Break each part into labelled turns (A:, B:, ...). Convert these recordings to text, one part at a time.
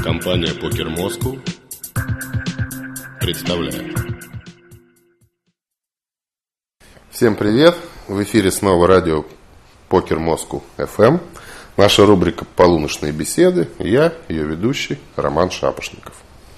A: Компания Покер Москву представляет. Всем привет! В эфире снова радио Покер Москву FM. Наша рубрика «Полуночные беседы». Я, ее ведущий, Роман Шапошников.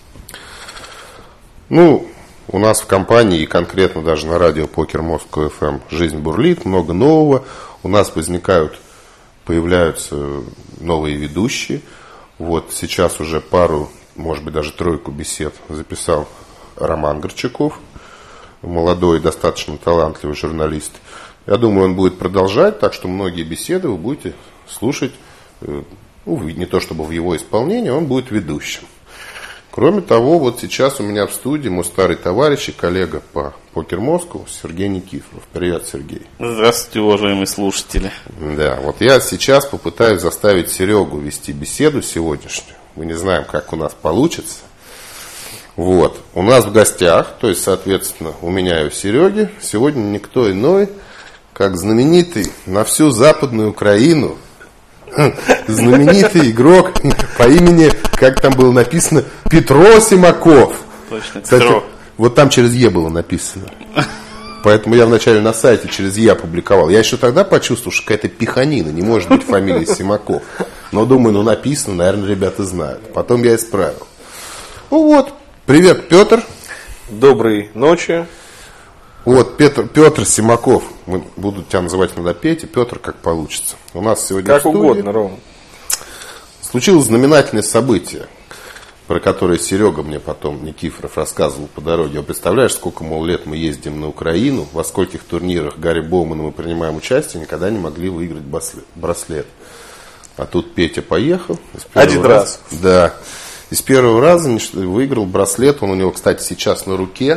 A: У нас в компании и конкретно даже на радио Покер Москву FM жизнь бурлит, много нового. У нас появляются новые ведущие. Вот сейчас уже пару, может быть даже тройку бесед записал Роман Горчаков, молодой, достаточно талантливый журналист. Я думаю, он будет продолжать, так что многие беседы вы будете слушать, не то чтобы в его исполнении, он будет ведущим. Кроме того, вот сейчас у меня в студии мой старый товарищ и коллега по Покер Москву Сергей Никифоров. Привет, Сергей.
B: Здравствуйте, уважаемые слушатели.
A: Да, вот я сейчас попытаюсь заставить Серегу вести беседу сегодняшнюю. Мы не знаем, как у нас получится. Вот, у нас в гостях, то есть, соответственно, у меня и у Сереги, сегодня никто иной, как знаменитый на всю Западную Украину, знаменитый игрок по имени, как там было написано, Петро Симаков.
B: Точно,
A: кстати,
B: Петро.
A: Вот там через Е было написано. Поэтому я вначале на сайте через Е опубликовал. Я еще тогда почувствовал, что какая-то пиханина, не может быть фамилии Симаков. Но думаю, написано, наверное, ребята знают. Потом я исправил. Привет, Петр.
C: Доброй ночи.
A: Вот, Петр Симаков. Буду тебя называть иногда Петя, Петр, как получится. У нас сегодня
C: как
A: в студии
C: угодно, Рома.
A: случилось знаменательное событие, про которое Серега мне потом, Никифоров, рассказывал по дороге. Представляешь, сколько, лет мы ездим на Украину, во скольких турнирах Гарри Боумана мы принимаем участие, никогда не могли выиграть браслет. А тут Петя поехал.
C: Один раз.
A: Да. И с первого раза выиграл браслет. Он у него, кстати, сейчас на руке.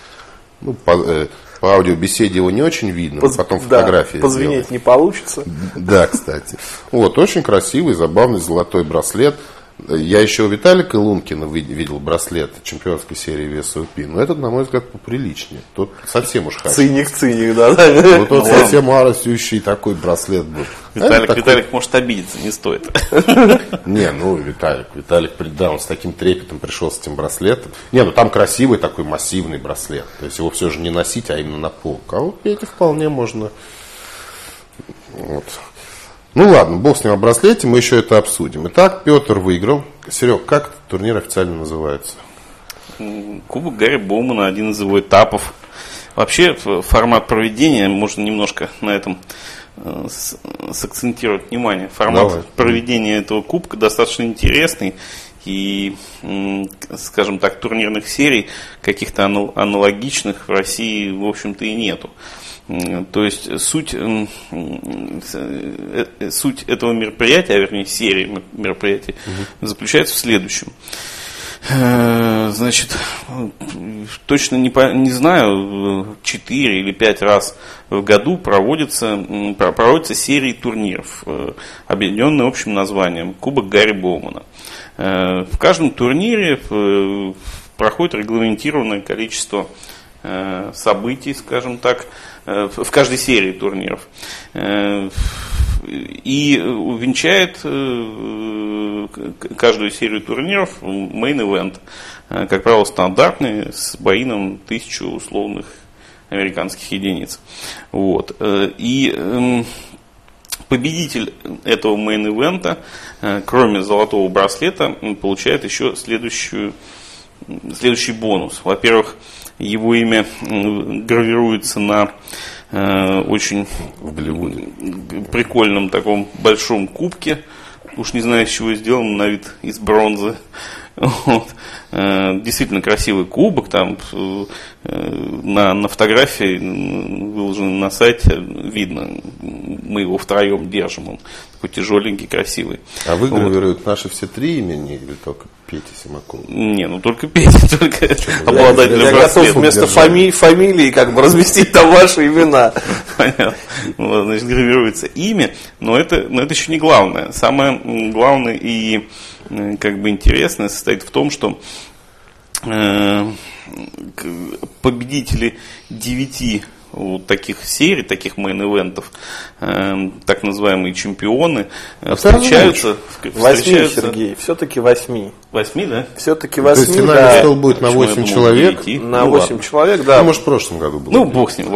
A: По аудиобеседе его не очень видно, потом фотографии.
C: Позвенеть не получится.
A: Да, кстати. Очень красивый, забавный золотой браслет. Я еще у Виталика Лункина видел браслет чемпионской серии VSOP, но этот, на мой взгляд, поприличнее. Тот совсем уж хороший.
C: Циник, да.
A: Тот совсем аросющий такой браслет был.
B: Виталик может обидеться, не стоит.
A: Виталик, он с таким трепетом пришел с этим браслетом. Там красивый такой массивный браслет. То есть его все же не носить, а именно на полку. А вот Пете вполне можно. Ладно, бог с ним о браслете, мы еще это обсудим. Итак, Петр выиграл. Серег, как этот турнир официально называется?
B: Кубок Гарри Боумана, один из его этапов. Вообще, формат проведения, можно немножко на этом сакцентировать внимание. Формат проведения этого кубка достаточно интересный. И, скажем так, турнирных серий, каких-то аналогичных в России, в общем-то, и нету. То есть суть этого мероприятия, а вернее серии мероприятий, заключается в следующем. Значит, точно не знаю, 4 или 5 раз в году проводятся серии турниров, объединенные общим названием Кубок Гарри Боумана. В каждом турнире проходит регламентированное количество событий, скажем так, в каждой серии турниров. И увенчает каждую серию турниров мейн-эвент, как правило, стандартный, с боином 1000 условных американских единиц. И победитель этого мейн-эвента, кроме золотого браслета, получает еще следующий бонус. Во-первых, его имя гравируется на очень прикольном таком большом кубке. Уж не знаю, из чего сделан, на вид из бронзы. Действительно красивый кубок. Там на фотографии, выложенной на сайте, видно. Мы его втроем держим. Он такой тяжеленький, красивый.
A: А выгравируют наши все три имени или только Петя Симаков?
B: Только Петя, только обладатель браслета.
C: Я готов вместо фамилии разместить там ваши имена.
B: Понятно. Значит, гравируется имя, но это еще не главное. Самое главное и интересное состоит в том, что победители 9 вот таких серий, таких мейн-ивентов, так называемые чемпионы, встречаются...
C: 8, Сергей, все-таки 8.
B: 8, да?
C: Все-таки 8,
A: то есть финальный стол будет на 8 человек?
C: На 8 человек, да.
A: Ну, может, в прошлом году было.
B: Ну, бог с ним,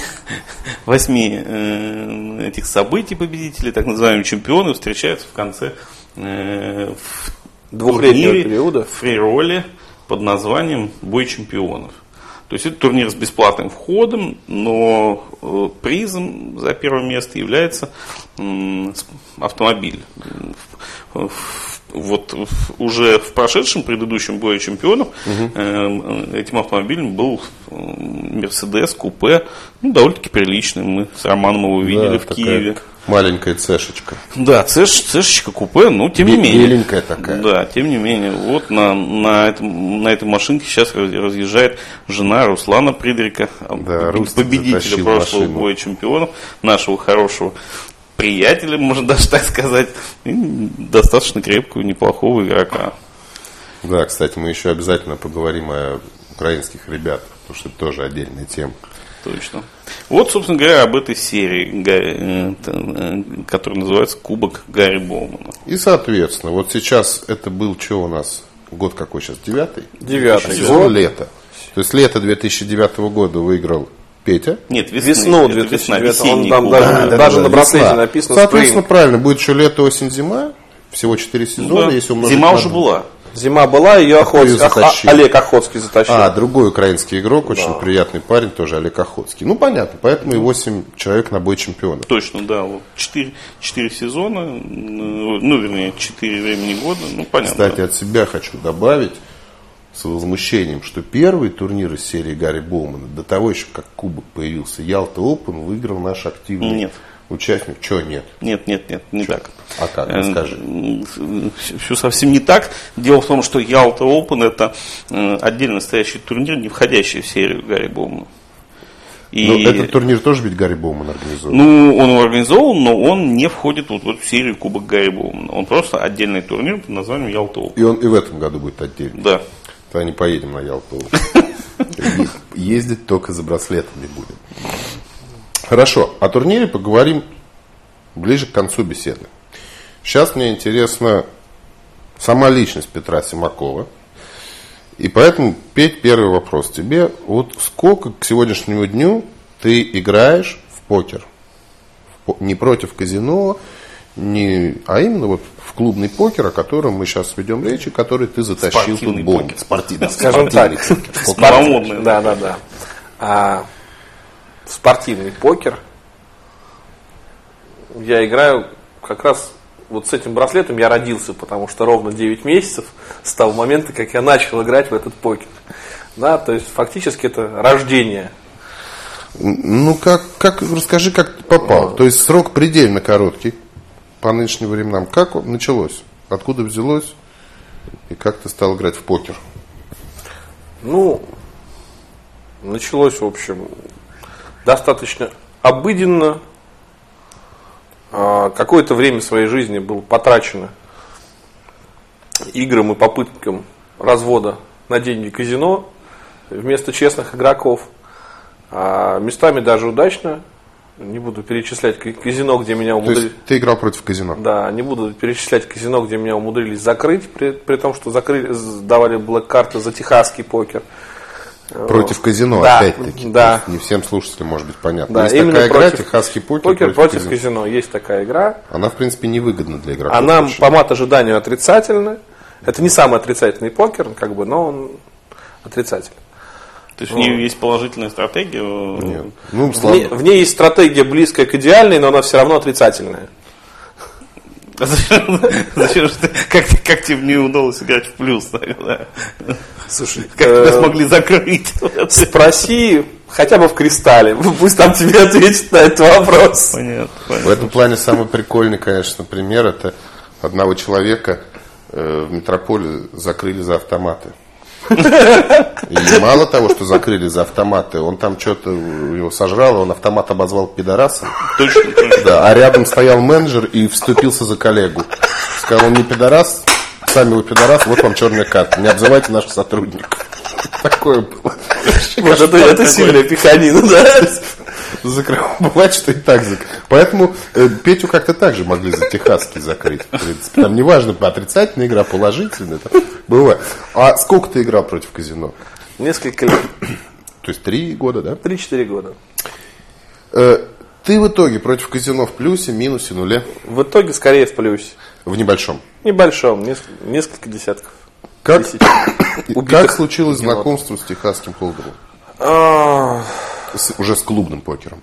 B: 8 этих событий победителей, так называемые чемпионы, встречаются в конце
C: двухлетнего периода
B: в фри-ролле под названием «Бой чемпионов». То есть это турнир с бесплатным входом, но призом за первое место является автомобиль. Вот уже в прошедшем предыдущем бое чемпионов этим автомобилем был Мерседес купе, ну, довольно-таки приличный. Мы с Романом его видели в Киеве.
A: Маленькая цешечка.
B: Да, цешечка купе, но тем не менее.
A: Беленькая такая.
B: Да, тем не менее. Вот на этой машинке сейчас разъезжает жена Руслана Придрика,
A: да,
B: победителя прошлого боя чемпионов, нашего хорошего приятеля, можно даже так сказать, и достаточно крепкого, неплохого игрока.
A: Да, кстати, мы еще обязательно поговорим о украинских ребятах, потому что это тоже отдельная тема.
B: Точно. Вот, собственно говоря, об этой серии, которая называется «Кубок Гарри Боумана».
A: И, соответственно, вот сейчас это был, что у нас, год какой сейчас, 9-й?
C: 9-й.
A: Сезон лета. То есть лето 2009 года выиграл Петя.
B: Нет,
C: весну 2009. Он там даже на браслете написано.
A: Соответственно, правильно, будет еще лето, осень, зима. Всего 4 сезона. Если
B: зима уже была.
C: Зима была, ее Олег Охотский затащил.
A: Другой украинский игрок, очень приятный парень, тоже Олег Охотский. Ну, понятно, поэтому и 8 человек на бой чемпионов.
B: Точно, да. Вот 4 сезона, ну, вернее, 4 времени года, ну, понятно.
A: Кстати, от себя хочу добавить с возмущением, что первый турнир из серии Гарри Боумана, до того еще, как кубок появился, Ялта Опен, выиграл наш активный участник. Чего нет?
B: Нет, не так.
A: А как? Расскажи.
B: Все совсем не так. Дело в том, что Ялта Open это отдельно стоящий турнир, не входящий в серию Гарри Боумана.
A: Но этот турнир тоже ведь Гарри Боуман организовал?
B: Ну, он его организовал, но он не входит вот в эту серию Кубок Гарри Боумана. Он просто отдельный турнир под названием Ялта Open.
A: И он и в этом году будет отдельный?
B: Да.
A: Тогда не поедем на Ялту. Ездить только за браслетами будем. Хорошо, о турнире поговорим ближе к концу беседы. Сейчас мне интересна сама личность Петра Симакова. И поэтому, Петь, первый вопрос тебе. Вот сколько к сегодняшнему дню ты играешь в покер? Не против казино, а именно вот в клубный покер, о котором мы сейчас ведем речь, и который ты затащил тут бомбу.
C: Спортивный, скажем так.
B: Новомодный.
C: Да. В спортивный покер я играю как раз вот с этим браслетом я родился, потому что ровно 9 месяцев с того момента, как я начал играть в этот покер. Да, то есть фактически это рождение.
A: Ну, расскажи, как ты попал. То есть срок предельно короткий по нынешним временам. Как началось? Откуда взялось? И как ты стал играть в покер?
C: Ну, началось, в общем, достаточно обыденно. Какое-то время своей жизни было потрачено играм и попыткам развода на деньги казино вместо честных игроков. Местами даже удачно. Не буду перечислять казино, где меня умудрились...
A: То есть ты играл против казино?
C: Да, не буду перечислять казино, где меня умудрились закрыть, при том, что давали блэк-карты за техасский покер.
A: Против казино,
C: да,
A: опять-таки.
C: Да.
A: Не всем слушателям может быть понятно.
C: Да,
A: есть такая игра, техасский покер
C: против казино. Есть такая игра.
A: Она, в принципе, невыгодна для игроков.
C: Она очень. По мат-ожиданию отрицательна. Это не самый отрицательный покер, но он отрицательный.
B: То есть в ней есть положительная стратегия?
A: Нет.
C: В ней есть стратегия близкая к идеальной, но она все равно отрицательная.
B: Зачем же как тебе не удалось играть в плюс?
C: Слушай,
B: как тебя смогли закрыть?
C: Спроси хотя бы в Кристалле. Пусть там тебе ответит на этот вопрос.
B: Понятно.
A: В этом плане самый прикольный, конечно, пример. Это одного человека в метрополе закрыли за автоматы. И мало того, что закрыли за автоматы, он там что-то его сожрал, он автомат обозвал пидорасом.
B: Точно.
A: Да, а рядом стоял менеджер и вступился за коллегу. Сказал, он не пидорас, сами вы пидорас, вот вам черная карта. Не обзывайте наших сотрудников. Такое было.
C: Вот это сильная пиханина, да?
A: Бывает, что и так закрывают. Поэтому Петю как-то так же могли за техасский закрыть, в принципе. Там неважно, отрицательная игра, положительная. Бывает. А сколько ты играл против казино?
C: Несколько лет.
A: То есть 3 года, да?
C: 3-4 года.
A: Ты в итоге против казино в плюсе, минусе, нуле?
C: В итоге скорее в плюсе.
A: В небольшом?
C: Небольшом, несколько десятков.
A: Как случилось знакомство с техасским холдером? Уже с клубным покером.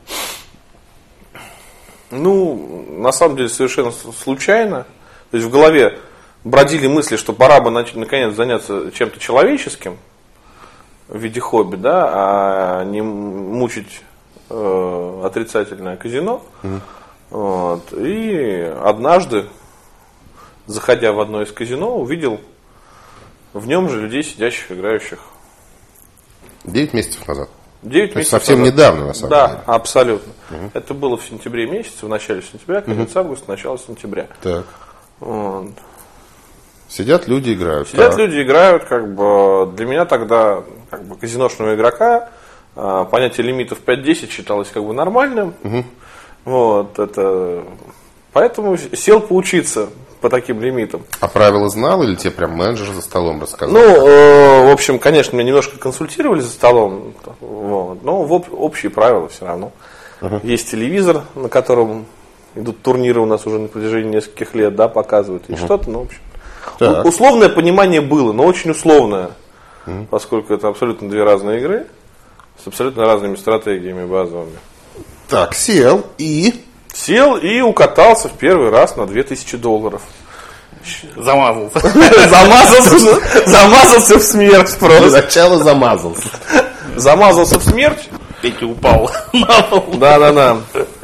C: Ну, на самом деле, совершенно случайно. То есть в голове бродили мысли, что пора бы наконец заняться чем-то человеческим в виде хобби, да, а не мучить отрицательное казино. Вот. И однажды, заходя в одно из казино, увидел в нем же людей, сидящих, играющих.
A: 9 месяцев назад.
C: 9 месяцев
A: совсем
C: назад.
A: Недавно, на самом деле.
C: Да, абсолютно. Это было в сентябре месяце, в начале сентября, конец августа, начало сентября.
A: Так.
C: Вот.
A: Сидят люди, играют.
C: Сидят люди, играют, как бы для меня тогда, как бы, казиношного игрока, понятие лимитов 5-10 считалось как бы нормальным. Вот, это... Поэтому сел поучиться по таким лимитам.
A: А правила знал или тебе прям менеджер за столом рассказал?
C: Ну, в общем, конечно, меня немножко консультировали за столом, вот, но общие правила все равно. Есть телевизор, на котором идут турниры у нас уже на протяжении нескольких лет, да, показывают, и что-то, ну, в общем.
A: Так.
C: Условное понимание было, но очень условное, поскольку это абсолютно две разные игры с абсолютно разными стратегиями базовыми.
A: Так, сел и
C: укатался в первый раз на $2000.
B: Замазался.
C: Замазался в смерть
A: для
C: просто.
A: начала замазался.
C: Замазался в смерть.
B: Петя упал на пол.
C: Да.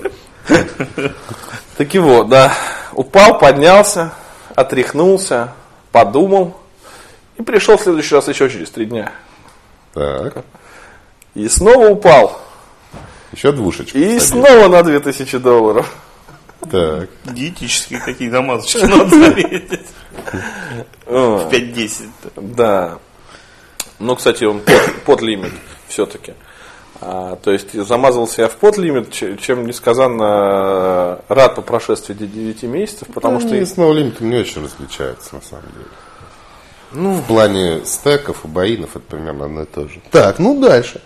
C: Таки вот, да. Упал, поднялся, отряхнулся, подумал и пришел в следующий раз еще через 3 дня.
A: Так.
C: И снова упал.
A: Еще двушечку.
C: И снова на $2000.
A: Так.
B: Диетические такие замазочки надо заметить. В 5-10.
C: Да. Ну, кстати, он под лимит все-таки. То есть замазался я в под лимит, чем несказанно рад по прошествии 9 месяцев, потому что...
A: с новым лимитом не очень различается, на самом деле. В плане стеков и боинов это примерно одно и то же. Так, ну дальше.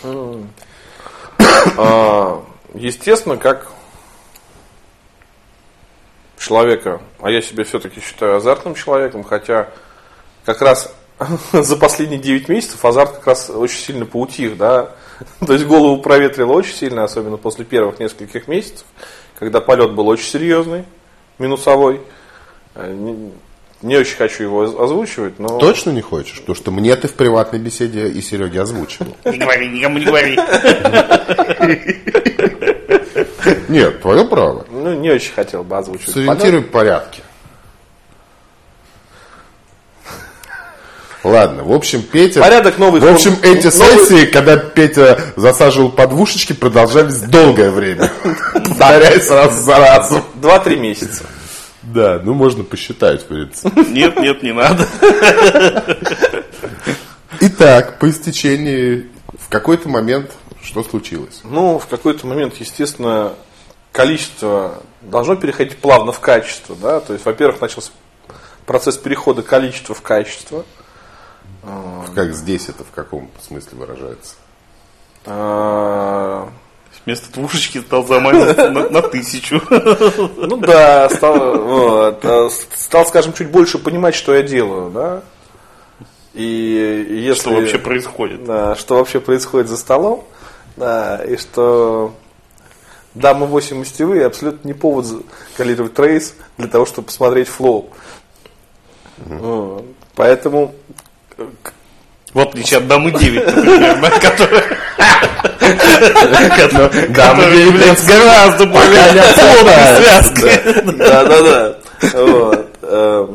C: Естественно, как человека, а я себя все-таки считаю азартным человеком, хотя как раз за последние 9 месяцев азарт как раз очень сильно поутих, да. То есть голову проветрило очень сильно, особенно после первых нескольких месяцев, когда полет был очень серьезный, минусовой. Не очень хочу его озвучивать, но...
A: Точно не хочешь? Потому что мне ты в приватной беседе и Сереге озвучивал.
B: Не говори, никому не говори.
A: Нет, твое право.
C: Ну, не очень хотел бы озвучивать.
A: Сориентируй порядки. Ладно, в общем, Петя...
C: Порядок новый.
A: В общем, эти сессии, когда Петя засаживал подвушечки, продолжались долгое время. Повторяясь раз за разом.
C: 2-3 месяца.
A: Да, ну можно посчитать, в принципе.
B: Нет, не надо.
A: Итак, по истечении, в какой-то момент, что случилось?
C: Ну, в какой-то момент, естественно, количество должно переходить плавно в качество, да, то есть, во-первых, начался процесс перехода количества в качество.
A: Как здесь это в каком смысле выражается?
B: Вместо двушечки стал замазываться на 1000.
C: Ну да, стал, скажем, чуть больше понимать, что я делаю, да. И если,
B: что вообще происходит.
C: Да, что вообще происходит за столом, да, и что дамы 8 мастевые абсолютно не повод калибровать трейс для того, чтобы посмотреть флоу. Поэтому...
B: В отличие от дамы 9, например, которая является гораздо более плотной связкой.
C: Да.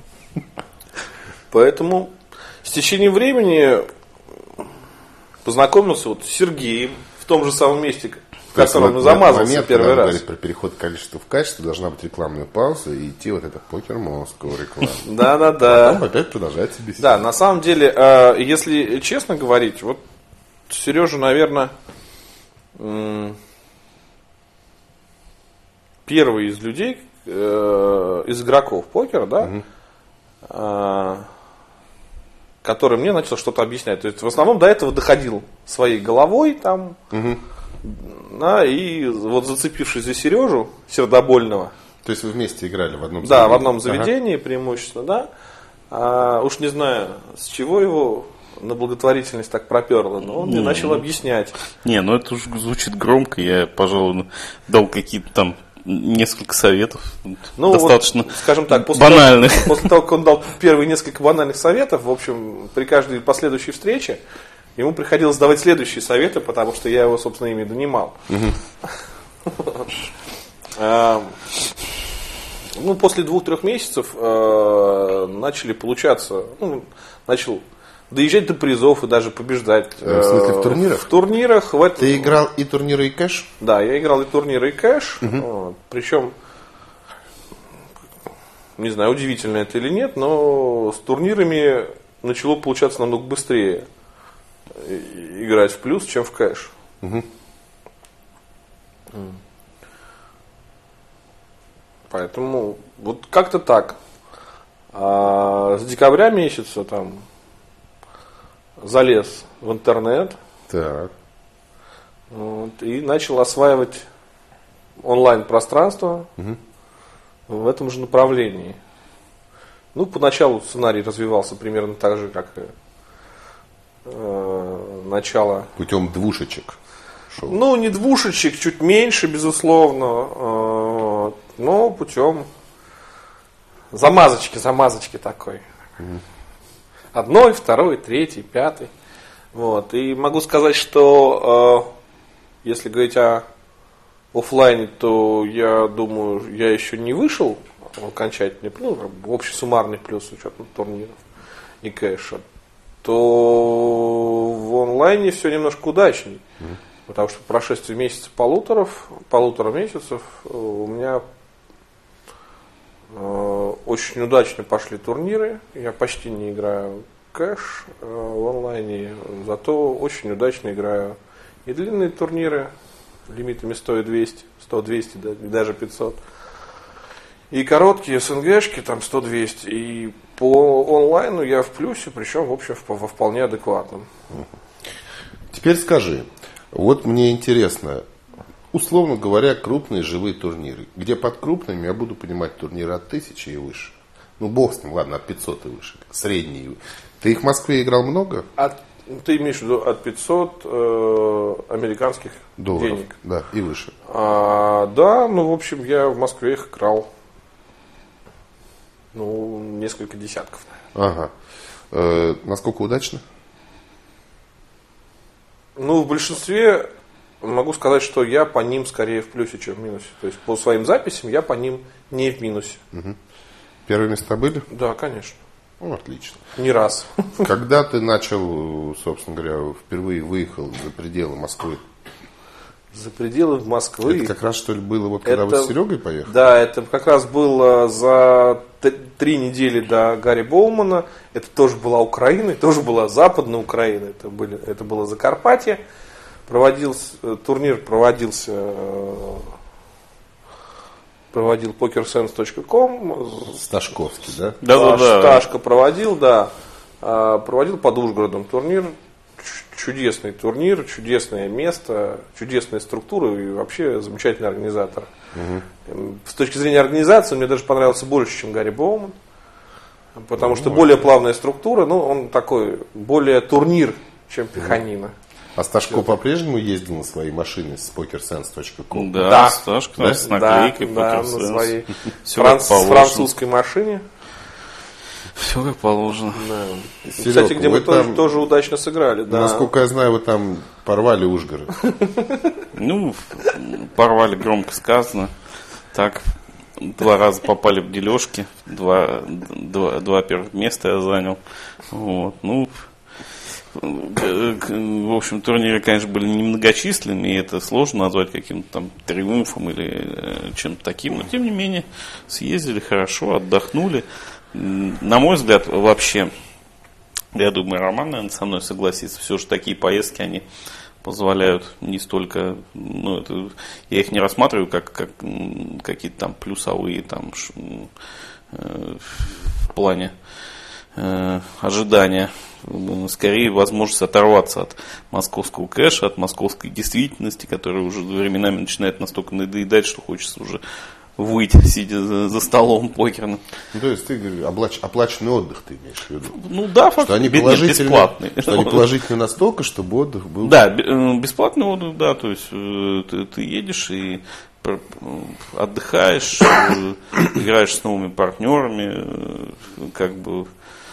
C: Поэтому с течением времени познакомился вот с Сергеем в том же самом месте, в котором замазался первый раз.
A: Говорить про переход количества в качество, должна быть рекламная пауза и идти вот это покер Москва реклама.
C: Да.
A: Потом опять продолжается беседа.
C: Да, на самом деле, если честно говорить, вот Сережа, наверное, первый из людей, из игроков покера, да, который мне начал что-то объяснять. То есть в основном до этого доходил своей головой там, да, и вот зацепившись за Сережу Сердобольного.
A: То есть вы вместе играли в одном
C: заведении? Да, в одном заведении преимущественно, да. Уж не знаю, с чего его на благотворительность так проперло, но он мне начал объяснять.
B: Ну это уже звучит громко, я, пожалуй, дал какие-то там несколько советов, достаточно
C: вот, скажем так,
B: банальных.
C: После того, как он дал первые несколько банальных советов, в общем, при каждой последующей встрече ему приходилось давать следующие советы, потому что я его, собственно, ими донимал. После 2-3 месяцев начали получаться, начал доезжать до призов и даже побеждать.
A: В смысле, в турнирах?
C: В турнирах.
A: Ты играл и турниры, и кэш?
C: Да, я играл и турниры, и кэш. Причем, не знаю, удивительно это или нет, но с турнирами начало получаться намного быстрее играть в плюс, чем в кэш. Поэтому вот как-то так. С декабря месяца там залез в интернет.
A: Так.
C: И начал осваивать онлайн-пространство в этом же направлении. Поначалу сценарий развивался примерно так же, как и начало.
A: Путем двушечек шел.
C: Не двушечек, чуть меньше, безусловно, но путем замазочки такой. 1, 2, 3, 5. Вот. И могу сказать, что если говорить о офлайне, то я думаю, я еще не вышел окончательный, общий суммарный плюс с учетом турниров и кэша, то в онлайне все немножко удачней. Потому что по прошествии полутора месяцев у меня очень удачно пошли турниры. Я почти не играю кэш в онлайне, зато очень удачно играю и длинные турниры лимитами 100 и 200, 100-200, да, и даже 500. И короткие СНГшки, там 100-200. И по онлайну я в плюсе, причем, в общем, во вполне адекватном.
A: Теперь скажи, вот мне интересно, условно говоря, крупные живые турниры. Где под крупными я буду понимать турниры от 1000 и выше. Бог с ним, ладно, от 500 и выше. Средние. Ты их в Москве играл много?
C: Ты имеешь в виду от 500 американских
A: долларов,
C: денег?
A: Да, и выше.
C: Да, в общем, я в Москве их играл несколько десятков.
A: Ага. Насколько удачно?
C: В большинстве могу сказать, что я по ним скорее в плюсе, чем в минусе. То есть по своим записям я по ним не в минусе.
A: Первые места были?
C: Да, конечно.
A: Отлично.
C: Не раз.
A: Когда ты начал, собственно говоря, впервые выехал за пределы Москвы?
C: За пределы Москвы.
A: Это как раз, что ли, было, когда вы с Серегой поехали?
C: Да, это как раз было за 3 недели до Гарри Боумана. Это тоже была Украина, тоже была Западная Украина. Это было Закарпатье. Турнир проводил pokersense.com.
A: Сташковский, да?
C: Да. Сташка проводил, да. Проводил под Ужгородом турнир. Чудесный турнир, чудесное место, чудесная структура и вообще замечательный организатор. С точки зрения организации он мне даже понравился больше, чем Гарри Боуман. Потому что более плавная структура, он такой, более турнир, чем пиханина.
A: А Сташко по-прежнему ездил на своей машине с pokersense.com?
B: Да, Сташка с наклейкой
C: на своей французской машине.
B: Все как положено.
C: Да.
A: Серег,
C: кстати, где мы тоже удачно сыграли. Да.
A: Насколько я знаю, вы там порвали Ужгород.
B: Порвали громко сказано. Так, 2 раза попали в дележки. 2 первых места я занял. В общем, турниры, конечно, были немногочисленными, и это сложно назвать каким-то там триумфом или чем-то таким. Но, тем не менее, съездили хорошо, отдохнули. На мой взгляд, вообще, я думаю, Роман, наверное, со мной согласится, все же такие поездки, они позволяют не столько, ну, это, я их не рассматриваю как какие-то там плюсовые там, в плане ожидания. Скорее возможность оторваться от московского кэша, от московской действительности, которая уже временами начинает настолько надоедать, что хочется уже выйти, сидя за столом покерным.
A: Ну, то есть ты говоришь, оплаченный отдых ты имеешь в виду?
B: Ну да,
A: что они
B: бесплатный.
A: Что они положительны настолько, чтобы отдых был...
B: Да, бесплатный отдых, да, то есть ты едешь и отдыхаешь, играешь с новыми партнерами, как бы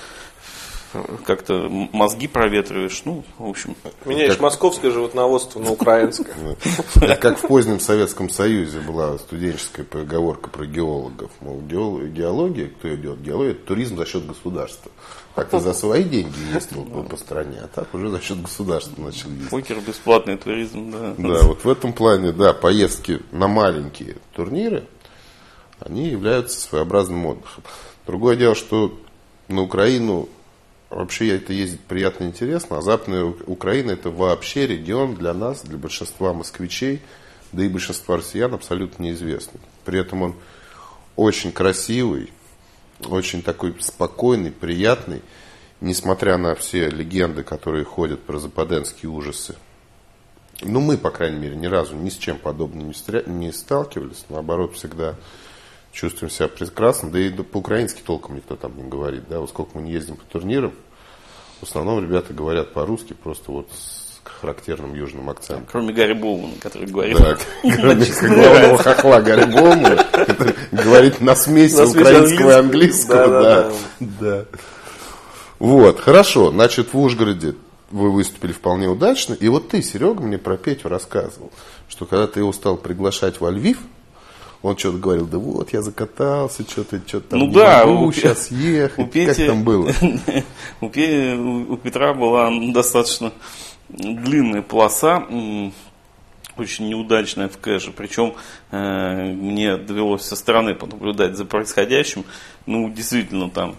B: как-то мозги проветриваешь, ну, в общем.
C: Меняешь московское животноводство на украинское.
A: Как в позднем Советском Союзе была студенческая поговорка про геологов. Мол, геология, кто идет? Геология – это туризм за счет государства. Так ты за свои деньги ездил по стране, а так уже за счет государства начал ездить.
B: Покер, бесплатный туризм, да.
A: Да, вот в этом плане, да, поездки на маленькие турниры, они являются своеобразным отдыхом. Другое дело, что на Украину вообще это ездить приятно и интересно, а Западная Украина – это вообще регион для нас, для большинства москвичей, да и большинства россиян абсолютно неизвестный. При этом он очень красивый, очень такой спокойный, приятный, несмотря на все легенды, которые ходят про западенские ужасы. Ну, мы, по крайней мере, ни разу ни с чем подобным не сталкивались, наоборот, всегда чувствуем себя прекрасно, да и по-украински толком никто там не говорит, да, вот сколько мы не ездим по турнирам, в основном ребята говорят по-русски, просто вот с характерным южным акцентом.
B: Кроме Гарри Боумана, который говорит...
A: Да, кроме главного хохла Гарри Боумана, который говорит на смеси украинского и английского, да. Вот, хорошо, значит, в Ужгороде вы выступили вполне удачно, и вот ты, Серега, мне про Петю рассказывал, что когда ты его стал приглашать во Львив, он что-то говорил, да вот, я закатался, что-то там
B: ну
A: не
B: да,
A: могу сейчас ехать. Как там было?
B: У Петра была достаточно длинная полоса, очень неудачная в кэше. Причем мне довелось со стороны понаблюдать за происходящим. Ну, действительно, там,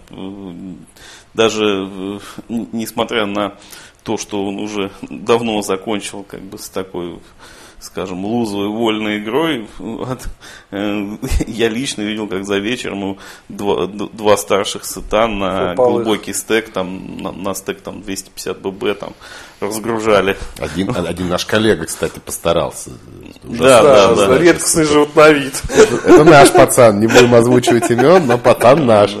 B: даже несмотря на то, что он уже давно закончил как бы с такой, скажем, лузовой вольной игрой, я лично видел, как за вечером два старших сета на глубокий стек, там, на стек там, 250 ББ там, разгружали.
A: Один наш коллега, кстати, постарался.
C: Да. Редкостный животновид.
A: Это наш пацан, не будем озвучивать имен, но пацан наш.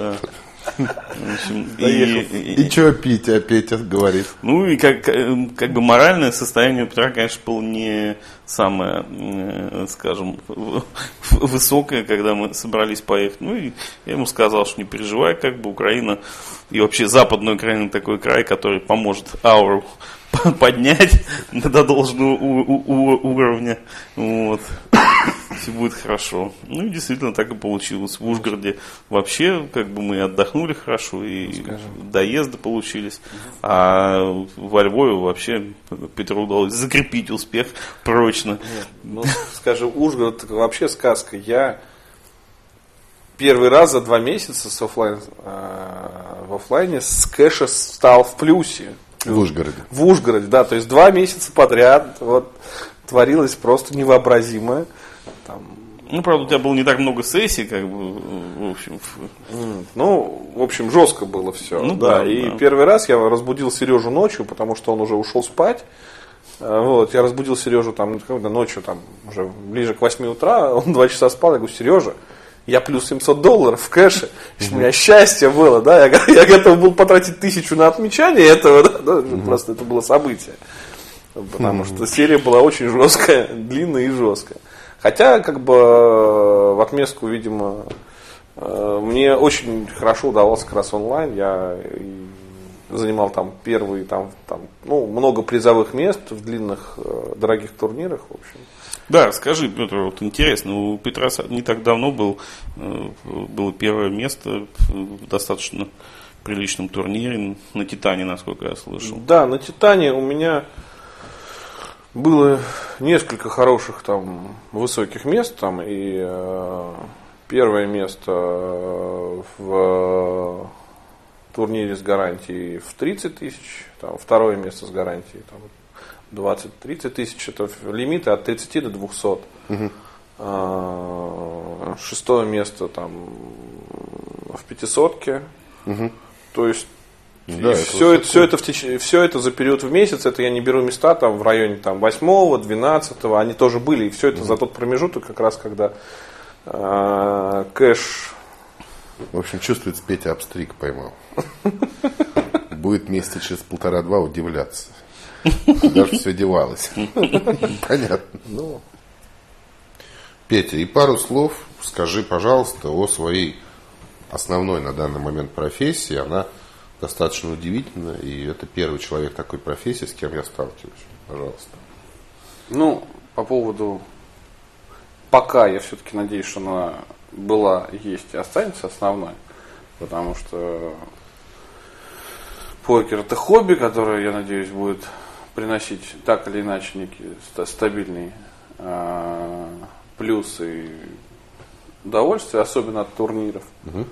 A: И что Петя говорит?
B: Ну и как бы моральное состояние у Петра, конечно, было не самое, скажем, высокое, когда мы собрались поехать. Ну и я ему сказал, что не переживай, как бы Украина и вообще Западная Украина такой край, который поможет ауру поднять до должного уровня. Вот. Все будет хорошо. Ну и действительно так и получилось. В Ужгороде вообще как бы мы отдохнули хорошо и доезды получились. А во Львове вообще Петру удалось закрепить успех прочно.
C: Нет, ну, скажем, Ужгород вообще сказка. Я первый раз за 2 месяца в офлайне с кэша стал в плюсе.
A: В Ужгороде.
C: В Ужгороде, да. То есть 2 месяца подряд вот, творилось просто невообразимое. Там...
B: Ну, правда, у тебя было не так много сессий, как бы, в общем.
C: Ну, в общем, жестко было все.
B: Ну,
C: да.
B: да,
C: И
B: да.
C: первый раз я разбудил Сережу ночью, потому что он уже ушел спать. Вот, я разбудил Сережу там, ночью, там, уже ближе к 8 утра, он 2 часа спал, я говорю, Сережа, я плюс $700 в кэше, у меня счастье было, да, я готов был потратить 1000 на отмечание этого, да, просто это было событие. Потому что серия была очень жесткая, длинная и жесткая. Хотя, как бы, в отместку, видимо, мне очень хорошо удавался как раз онлайн. Я занимал там первые, там, ну, много призовых мест в длинных, дорогих турнирах, в общем.
B: Да, скажи, Петр, вот интересно, у Петра не так давно было первое место в достаточно приличном турнире на Титане, насколько я слышал.
C: Да, на Титане у меня было несколько хороших там высоких мест, там, и первое место в турнире с гарантией в 30 тысяч, там, второе место с гарантией там, 20-30 тысяч, это лимиты от 30 до 200. Шестое место там в 500-ке. То есть да, все это за период в месяц, это я не беру места там в районе там, 8-го, 12-го, они тоже были, и все это за тот промежуток, как раз когда кэш.
A: В общем, чувствуется, Петя обстриг поймал. Будет месяца через 1,5-2 удивляться. Куда же все девалось? Понятно. Петя, и пару слов скажи, пожалуйста, о своей основной на данный момент профессии. Она достаточно удивительна, и это первый человек такой профессии, с кем я сталкиваюсь. Пожалуйста.
C: По поводу... Пока я все-таки надеюсь, что она была, есть и останется основной, потому что покер это хобби, которое, я надеюсь, будет приносить так или иначе некий стабильный плюс и удовольствие, особенно от турниров.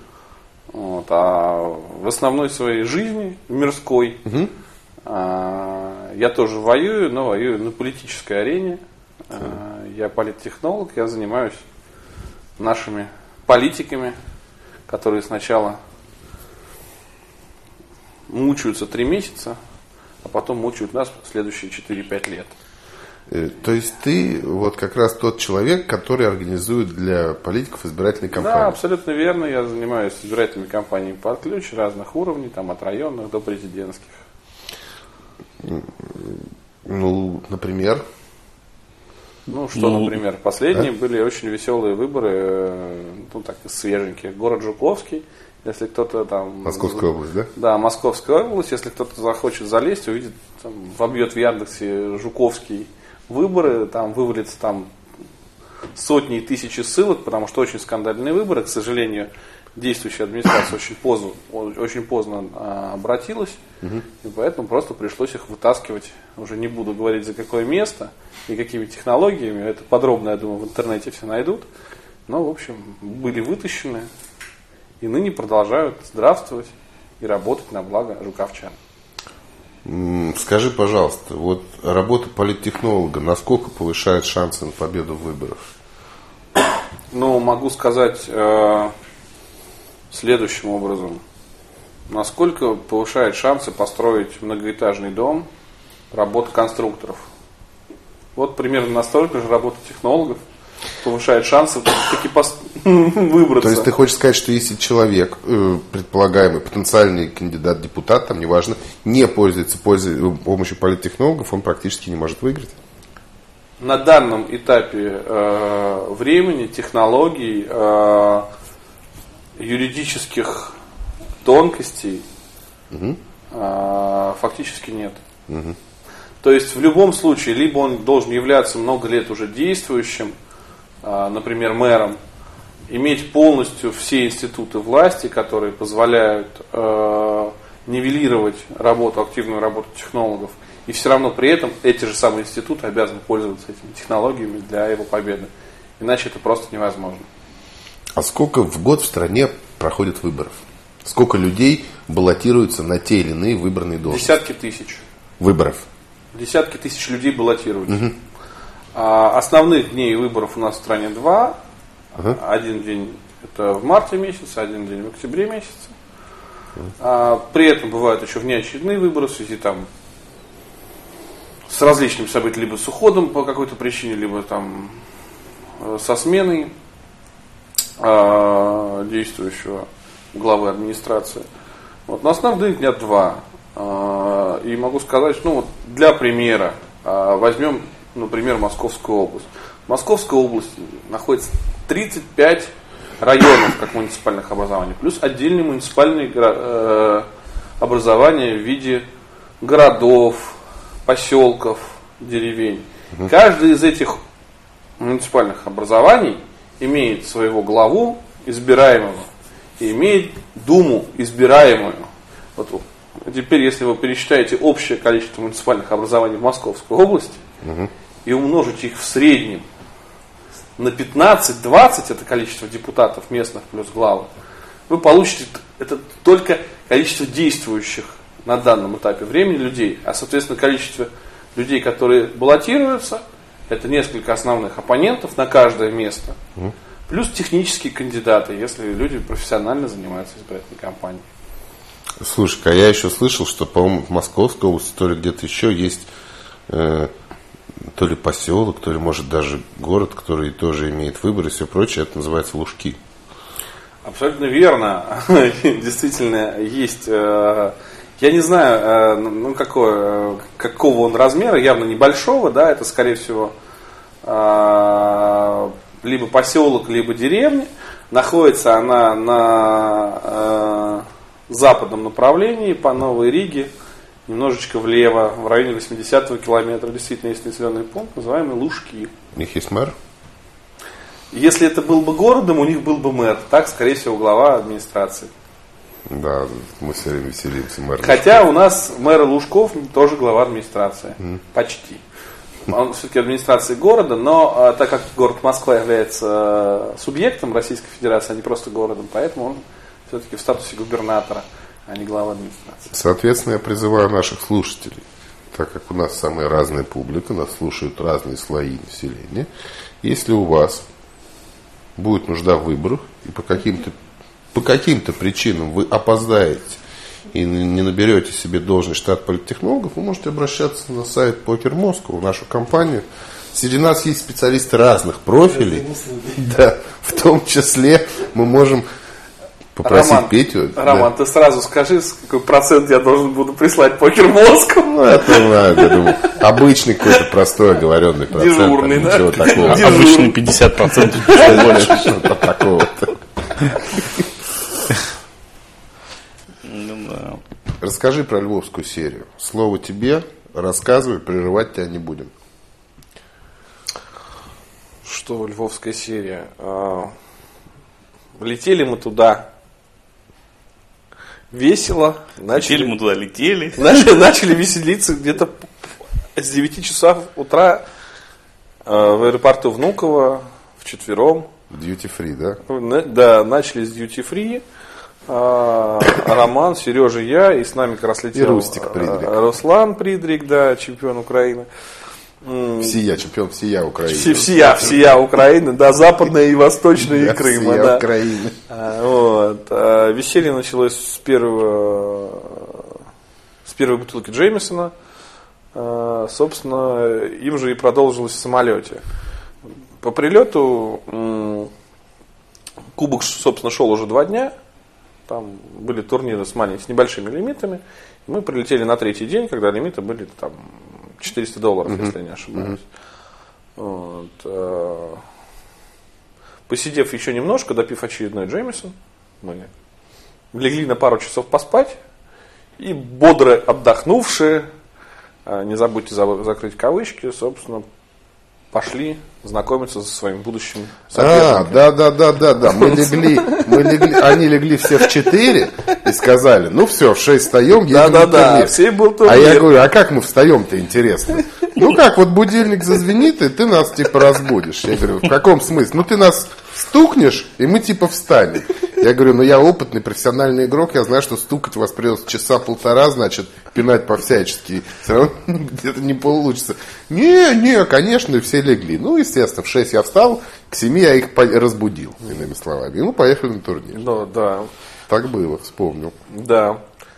C: А в основной своей жизни, мирской, я тоже воюю, но воюю на политической арене. Я политтехнолог, я занимаюсь нашими политиками, которые сначала мучаются 3 месяца, а потом мучают нас следующие 4-5 лет.
A: То есть ты вот как раз тот человек, который организует для политиков избирательные кампании? Да,
C: абсолютно верно. Я занимаюсь избирательными кампаниями под ключ разных уровней, там, от районных до президентских.
A: Например?
C: Например, последние были очень веселые выборы, свеженькие. Город Жуковский, если кто-то там...
A: Московская область, да?
C: Да, Московская область. Если кто-то захочет залезть, увидит, вобьет в Яндексе Жуковский выборы, там вывалится там сотни и тысячи ссылок, потому что очень скандальные выборы. К сожалению, действующая администрация очень поздно обратилась, и поэтому просто пришлось их вытаскивать. Уже не буду говорить, за какое место и какими технологиями. Это подробно, я думаю, в интернете все найдут. Но, в общем, были вытащены и ныне продолжают здравствовать и работать на благо жуковчан.
A: Скажи, пожалуйста, вот работа политтехнолога насколько повышает шансы на победу в выборах?
C: Могу сказать следующим образом. Насколько повышает шансы построить многоэтажный дом работа конструкторов? Вот примерно настолько же работа технологов повышает шансы таки выбраться.
A: То есть ты хочешь сказать, что если человек, предполагаемый потенциальный кандидат в депутат, там неважно, не пользуется помощью политтехнологов, он практически не может выиграть?
C: На данном этапе времени, технологий, юридических тонкостей фактически нет. То есть в любом случае, либо он должен являться много лет уже действующим, например, мэром, иметь полностью все институты власти, которые позволяют нивелировать активную работу технологов, и все равно при этом эти же самые институты обязаны пользоваться этими технологиями для его победы. Иначе это просто невозможно.
A: А сколько в год в стране проходит выборов? Сколько людей баллотируются на те или иные выбранные должности?
C: Десятки тысяч.
A: Выборов?
C: Десятки тысяч людей баллотируются. Основных дней выборов у нас в стране 2. Один день это в марте месяце, один день в октябре месяце. При этом бывают еще внеочередные выборы в связи с различными событиями, либо с уходом по какой-то причине, либо со сменой действующего главы администрации. На основных днях 2. И могу сказать, для примера, возьмем, например, Московскую область. В Московской области находится 35 районов как муниципальных образований, плюс отдельные муниципальные образования в виде городов, поселков, деревень. Каждый из этих муниципальных образований имеет своего главу избираемого и имеет думу избираемую. Теперь, если вы пересчитаете общее количество муниципальных образований в Московской области и умножите их в среднем на 15-20, это количество депутатов местных плюс главы, вы получите это только количество действующих на данном этапе времени людей, а соответственно количество людей, которые баллотируются. Это несколько основных оппонентов на каждое место. Плюс технические кандидаты, если люди профессионально занимаются избирательной кампанией.
A: Слушай, а я еще слышал, что, по-моему, в Московской области, то ли где-то еще есть то ли поселок, то ли, может, даже город, который тоже имеет выборы и все прочее. Это называется Лужки.
C: Абсолютно верно. Действительно, есть... Я не знаю, ну, какого он размера, явно небольшого, да, это, скорее всего, либо поселок, либо деревня. Находится она на западном направлении по Новой Риге, немножечко влево, в районе 80-го километра. Действительно, есть населенный пункт, называемый Лужки.
A: У них есть мэр?
C: Если это был бы городом, у них был бы мэр. Так, скорее всего, глава администрации.
A: Да, мы все время веселимся.
C: Хотя у нас мэр Лужков тоже глава администрации. Почти. Он все-таки администрации города, но так как город Москва является субъектом Российской Федерации, а не просто городом, поэтому он все-таки в статусе губернатора, а не глава администрации.
A: Соответственно, я призываю наших слушателей, так как у нас самая разная публика, нас слушают разные слои населения. Если у вас будет нужда в выборах, и по каким-то причинам вы опоздаете и не наберете себе должный штат политтехнологов, вы можете обращаться на сайт Покер Москва, в нашу компанию. Среди нас есть специалисты разных профилей. Да, в том числе мы можем попросить Петю.
C: Роман, ты сразу скажи, какой процент я должен буду прислать Покер Москва.
A: Ну, это надо, я думаю, обычный какой-то простой оговоренный процент.
C: Дежурный, да?
A: Ничего такого.
B: Обычный 50%.
A: Что-то такого-то. Расскажи про львовскую серию. Слово тебе, рассказывай, прерывать тебя не будем.
C: Что львовская серия? Летели мы туда весело.
B: Летели мы туда, летели.
C: Начали веселиться где-то с 9 часов утра в аэропорту Внуково вчетвером.
A: Duty free, да?
C: Да, начали с duty free. Роман, Сережа, я, и с нами как раз летел Руслан Придрик, да, чемпион Украины.
A: Чемпион всея Украины.
C: Всея Украины, да, западная и восточная, и Крыма.
A: Всея Украины.
C: Вот. Веселье началось с первой бутылки Джеймисона. Собственно, им же и продолжилось в самолете. По прилету кубок, собственно, шел уже 2 дня. Там были турниры с небольшими лимитами. Мы прилетели на 3-й день, когда лимиты были там $400, если я не ошибаюсь. Вот. Посидев еще немножко, допив очередной Джеймисон, мы легли на пару часов поспать. И бодро отдохнувшие, не забудьте закрыть кавычки, собственно, пошли знакомиться со своим будущим соперником.
A: Да. Мы легли, они легли все в 4 и сказали, ну все, в 6 встаем, едем на турнир.
C: Все был турнир.
A: А я говорю, а как мы встаем-то, интересно? Ну как, вот будильник зазвенит, и ты нас типа разбудишь. Я говорю, в каком смысле? Ну ты нас стукнешь, и мы типа встанем. Я говорю, ну я опытный профессиональный игрок, я знаю, что стукать вас придется часа 1,5, значит, пинать по-всячески. Все равно где-то не получится. Не, конечно, и все легли. Ну, естественно, в 6 я встал, к 7 я их разбудил, иными словами. И мы поехали на турнир.
C: Ну, да.
A: Так было, вспомнил.
C: Да.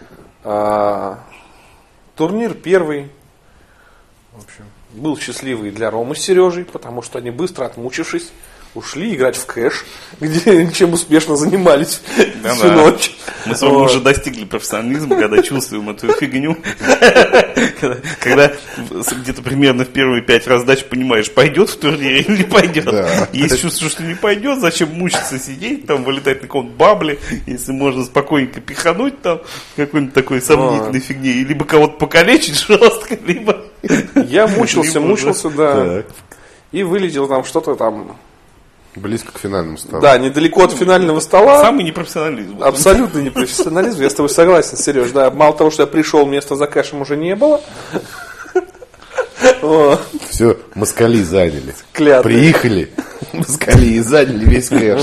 C: Турнир первый, в общем, был счастливый для Ромы с Сережей, потому что они быстро, отмучившись, ушли играть в кэш, чем успешно занимались всю ночь.
B: Мы с вами уже достигли профессионализма, когда чувствуем эту фигню. Когда где-то примерно в первые 5 раздач понимаешь, пойдет в турнире или не пойдет. Если чувствуешь, что не пойдет, зачем мучиться сидеть, там вылетать на каком-то бабле, если можно спокойненько пихануть там какой-нибудь такой сомнительной фигне, либо кого-то покалечить жестко, либо...
C: Я мучился, да. И вылетел там что-то там...
A: Близко к финальному столу.
C: Да, недалеко от финального стола.
B: Самый непрофессионализм.
C: Абсолютно непрофессионализм. Я с тобой согласен, Сереж. Да, мало того, что я пришел, места за кэшем уже не было.
A: Все, москали заняли.
C: Клятые.
A: Приехали, москали и заняли весь кэш.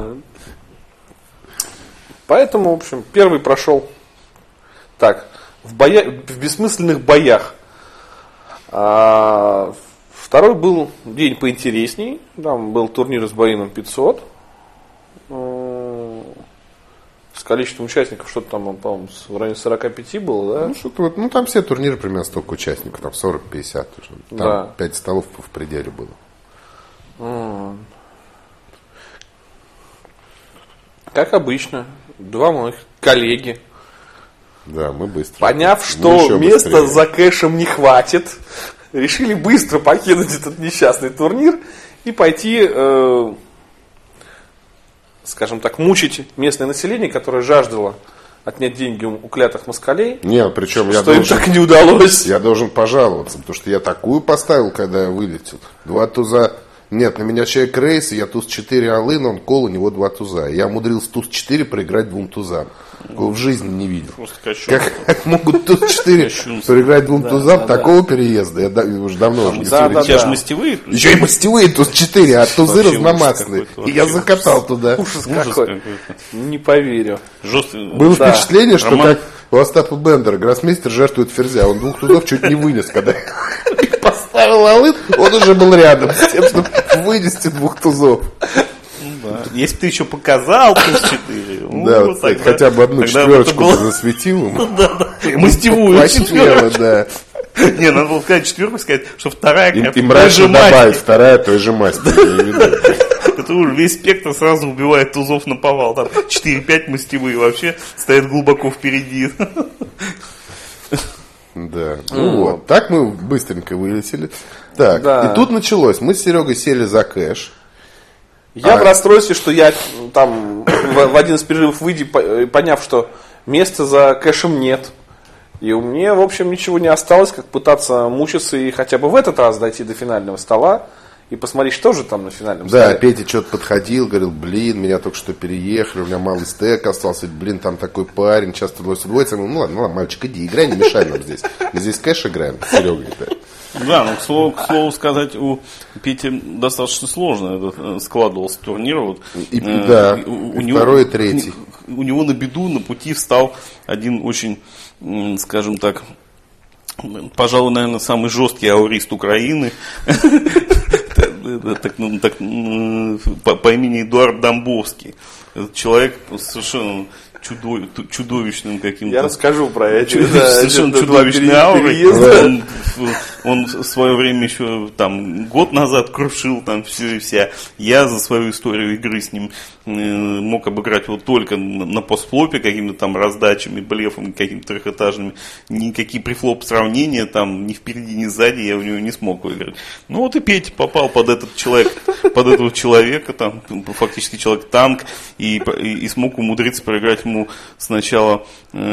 C: Поэтому, в общем, первый прошел так. В бессмысленных боях А второй был день поинтересней. Там был турнир с боином 500. С количеством участников, что-то там, по-моему, в районе 45 было, да?
A: Ну, что-то вот, там все турниры примерно столько участников, там 40-50 уже. Там 5 столов в пределе было.
C: Как обычно, два моих коллеги,
A: да, мы быстро.
C: поняв, что места за кэшем не хватит, решили быстро покинуть этот несчастный турнир и пойти, скажем так, мучить местное население, которое жаждало отнять деньги у клятых москалей.
A: Нет, причем
C: что им так не удалось.
A: Я должен пожаловаться, потому что я такую поставил, когда я вылетел. 2 туза. Нет, на меня человек рейс, я туз 4 алын, он кол, у него 2 туза. Я умудрился туз 4 проиграть 2 тузам. Такого в жизни не видел. Как могут туз 4 проиграть 2 тузам, такого переезда я уже давно не
B: слышал. Те же мастевые.
A: Еще и мастевые туз 4, а тузы разномастные. И я закатал туда.
C: Ужас какой. Не поверю.
A: Было впечатление, что как у Остапа Бендера гроссмейстер жертвует ферзя. Он 2 тузов чуть не вынес, когда поставил алын, он уже был рядом с тем, чтобы вынести 2 тузов.
B: Да. Если бы ты еще показал туз 4,
A: да, вот тогда, хотя бы одну четверочку было... засветил ему.
B: Мастевую четверочку.
A: Да.
B: Не, надо было сказать четверку, сказать, что вторая
A: и мрачно добавить, вторая той же масти.
B: Это уже весь спектр сразу убивает тузов на повал. Там 4-5 мастевые вообще стоят глубоко впереди.
A: Да. Ну вот. Так мы быстренько вылетели. Так, да. И тут началось. Мы с Серегой сели за кэш.
C: Я в расстройстве, что я там в один из перерывов выйди, поняв, что места за кэшем нет. И у меня, в общем, ничего не осталось, как пытаться мучиться и хотя бы в этот раз дойти до финального стола и посмотреть, что же там на финальном столе.
A: Да, Петя что-то подходил, говорил, меня только что переехали, у меня малый стек остался, там такой парень, часто удвоится. Ну ладно, мальчик, иди, играй, не мешай нам здесь. Мы здесь кэш играем с Серегой.
B: Да, но к слову сказать, у Пети достаточно сложно складывался турнир. Вот,
A: да, и второй, и третий.
B: У него на беду на пути встал один очень, скажем так, пожалуй, наверное, самый жесткий аурист Украины. По имени Эдуард Домбовский. Этот человек совершенно чудовищным каким-то.
C: Я расскажу про это.
B: Совершенно чудовищной аурой. Он в свое время еще там год назад крушил там вся. Я за свою историю игры с ним мог обыграть его только на постфлопе, какими-то там раздачами, блефами, какими-то трехэтажными. Никакие префлоп сравнения там ни впереди, ни сзади я у него не смог выиграть. Ну вот и Петя попал под этого человека, там фактически человек-танк, и смог умудриться проиграть ему сначала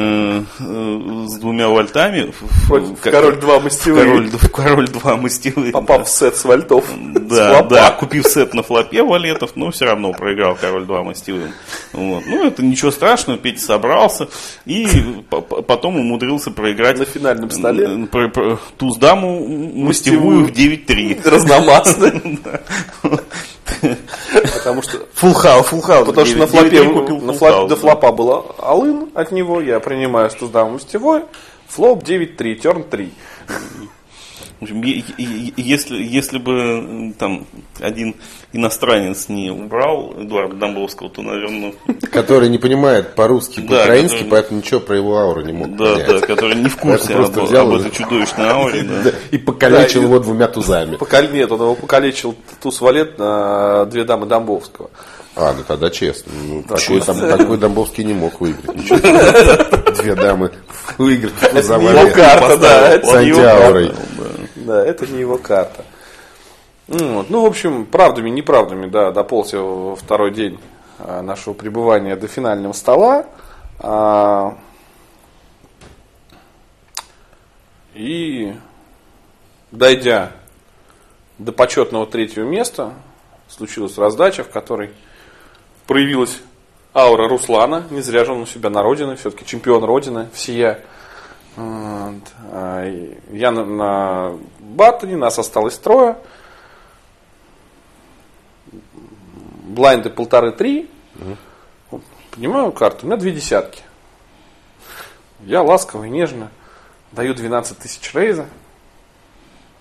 B: с 2 вольтами.
C: Король 2 мастевые.
B: Король 2 мастевые.
C: Попав в сет с вольтов.
B: Да, купив сет на флопе валетов, но все равно проиграл король 2 мастевым. Вот. Ну, это ничего страшного, Петя собрался и потом умудрился проиграть
C: на финальном столе
B: туз-даму мастевую в 9-3.
C: Разномастную. Потому что
B: фулл хаус.
C: Потому что на флопе до флопа было алын от него, я принимаю с туз-даму мастевой, флоп 9-3, терн 3.
B: Если бы там один иностранец не убрал Эдуарда Домбовского, то, наверное...
A: Который не понимает по-русски, по-украински, поэтому ничего про его ауру не мог понять.
B: Да, который не в курсе об этой чудовищной ауре.
A: И покалечил его 2 тузами.
C: Нет, он его покалечил туз-валет на 2 дамы Домбовского.
A: Ну тогда честно. Такой Домбовский не мог выиграть ничего. 2 дамы выиграть за валет.
C: Карта, да.
A: С антиаурой.
C: Да, это не его карта. Ну, в общем, правдами, неправдами, да, дополз я во второй день нашего пребывания до финального стола. И дойдя до почетного 3-го места, случилась раздача, в которой проявилась аура Руслана. Не зря же он у себя на родине, все-таки чемпион родины, всея. Я на баттоне, нас осталось 3. Блайнды 1,5-3. Поднимаю карту, у меня 2 десятки. Я ласково и нежно даю 12 000 рейза.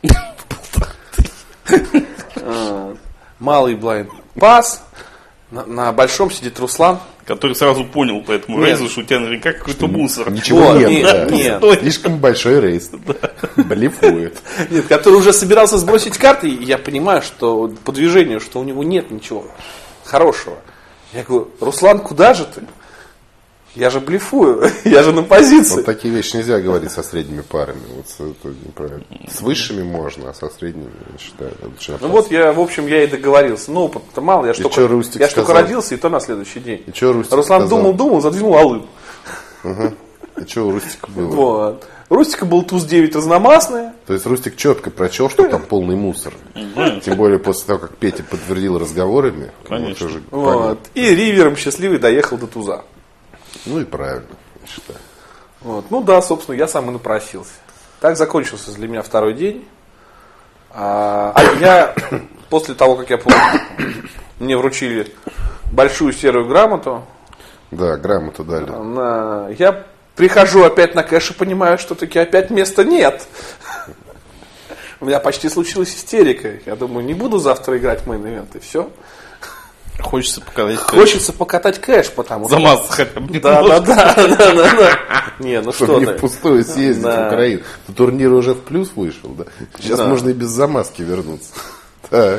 C: Малый блайнд пас. На большом сидит Руслан.
B: Который сразу понял по этому рейсу, что у тебя наверняка какой-то мусор.
A: Ничего нет.
C: Нет.
A: Слишком большой рейс. Блефует.
C: Нет, который уже собирался сбросить карты, и я понимаю, что по движению, что у него нет ничего хорошего. Я говорю, Руслан, куда же ты? Я же блефую, я же на позиции.
A: Вот такие вещи нельзя говорить со средними парами. Вот это неправильно. С высшими можно, а со средними, я считаю, это очень опасно.
C: Ну вот я, в общем, я и договорился. Ну, опыт-то мало, я ж только родился, и то на следующий день.
A: И что Рустик
C: Руслан
A: сказал?
C: думал, задвинул Алын.
A: И что у Рустика было?
C: Вот. У Рустика был туз 9 разномастный.
A: То есть Рустик четко прочел, что там полный мусор. Тем более после того, как Петя подтвердил разговорами.
B: Конечно.
C: Вот. И ривером счастливый доехал до туза.
A: Ну и правильно, я считаю.
C: Вот. Ну да, собственно, я сам и напросился. Так закончился для меня второй день. А я, после того, как я понял, мне вручили большую серую грамоту.
A: Да, грамоту дали.
C: Я прихожу опять на кэш и понимаю, что таки опять места нет. У меня почти случилась истерика. Я думаю, не буду завтра играть в мейн-ивент, и все.
B: Хочется покатать кэш.
C: Хочется покатать кэш, потому что...
B: Замазаться хотя бы.
C: Да. Не, ну
A: Чтобы
C: что
A: не
C: ты.
A: впустую съездить в Украину. Турнир уже в плюс вышел, да? Сейчас можно и без замазки вернуться. Так.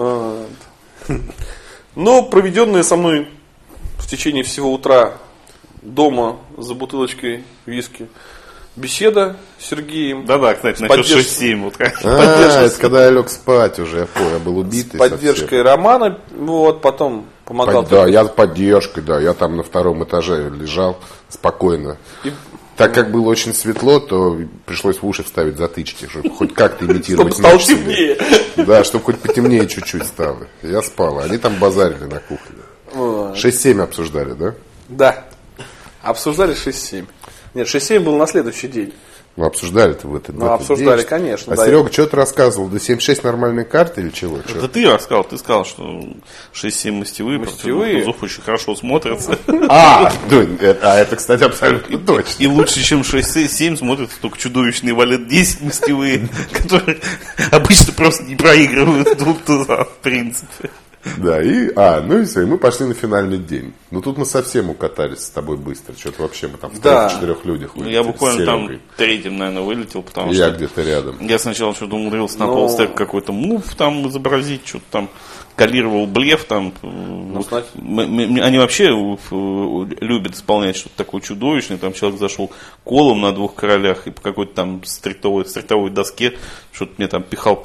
C: Но проведенные со мной в течение всего утра дома за бутылочкой виски беседа с Сергеем.
B: Да-да, кстати, насчет 6-7. Вот как.
A: Это когда я лег спать уже, я понял, я был убитый.
C: С поддержкой Романа, вот, потом помогал.
A: Да, я с поддержкой, да, я там на втором этаже лежал спокойно. Так как было очень светло, то пришлось в уши вставить затычки, чтобы хоть как-то имитировать
C: Чтобы стало
A: ночь себе.
C: темнее.
A: Да, чтобы хоть потемнее чуть-чуть стало. Я спал, они там базарили на кухне.
C: Вот.
A: 6-7 обсуждали, да?
C: Да. Обсуждали 6-7. Нет, 6-7 был на следующий день.
A: Ну, обсуждали-то в этот
C: Ну, обсуждали,
A: день.
C: конечно.
A: А
C: да.
A: Серега, что ты рассказывал? До 7-6 нормальные карты или чего?
B: Да ты рассказал, ты сказал, что 6-7 мастевые,
C: Мастевые.
B: против очень хорошо смотрятся.
A: Это, кстати, абсолютно точно.
B: И лучше, чем 6-7 смотрятся только чудовищные валет 10 мастевые, которые обычно просто не проигрывают двух туза, в принципе.
A: Да, ну и все, и мы пошли на финальный день. Ну тут мы совсем укатались с тобой быстро. Что-то вообще мы там в 3-4 людях
B: Ну,
A: вылетели.
B: я буквально
A: с
B: там
A: Серегой.
B: третьим, наверное, вылетел, потому
A: Я
B: что
A: где-то рядом.
B: я сначала что-то умудрился на полстека какой-то мув там изобразить, что-то там калировал блеф там. Они вообще любят исполнять что-то такое чудовищное. Там человек зашел колом на 2 королях и по какой-то там стриктовой доске что-то мне там пихал.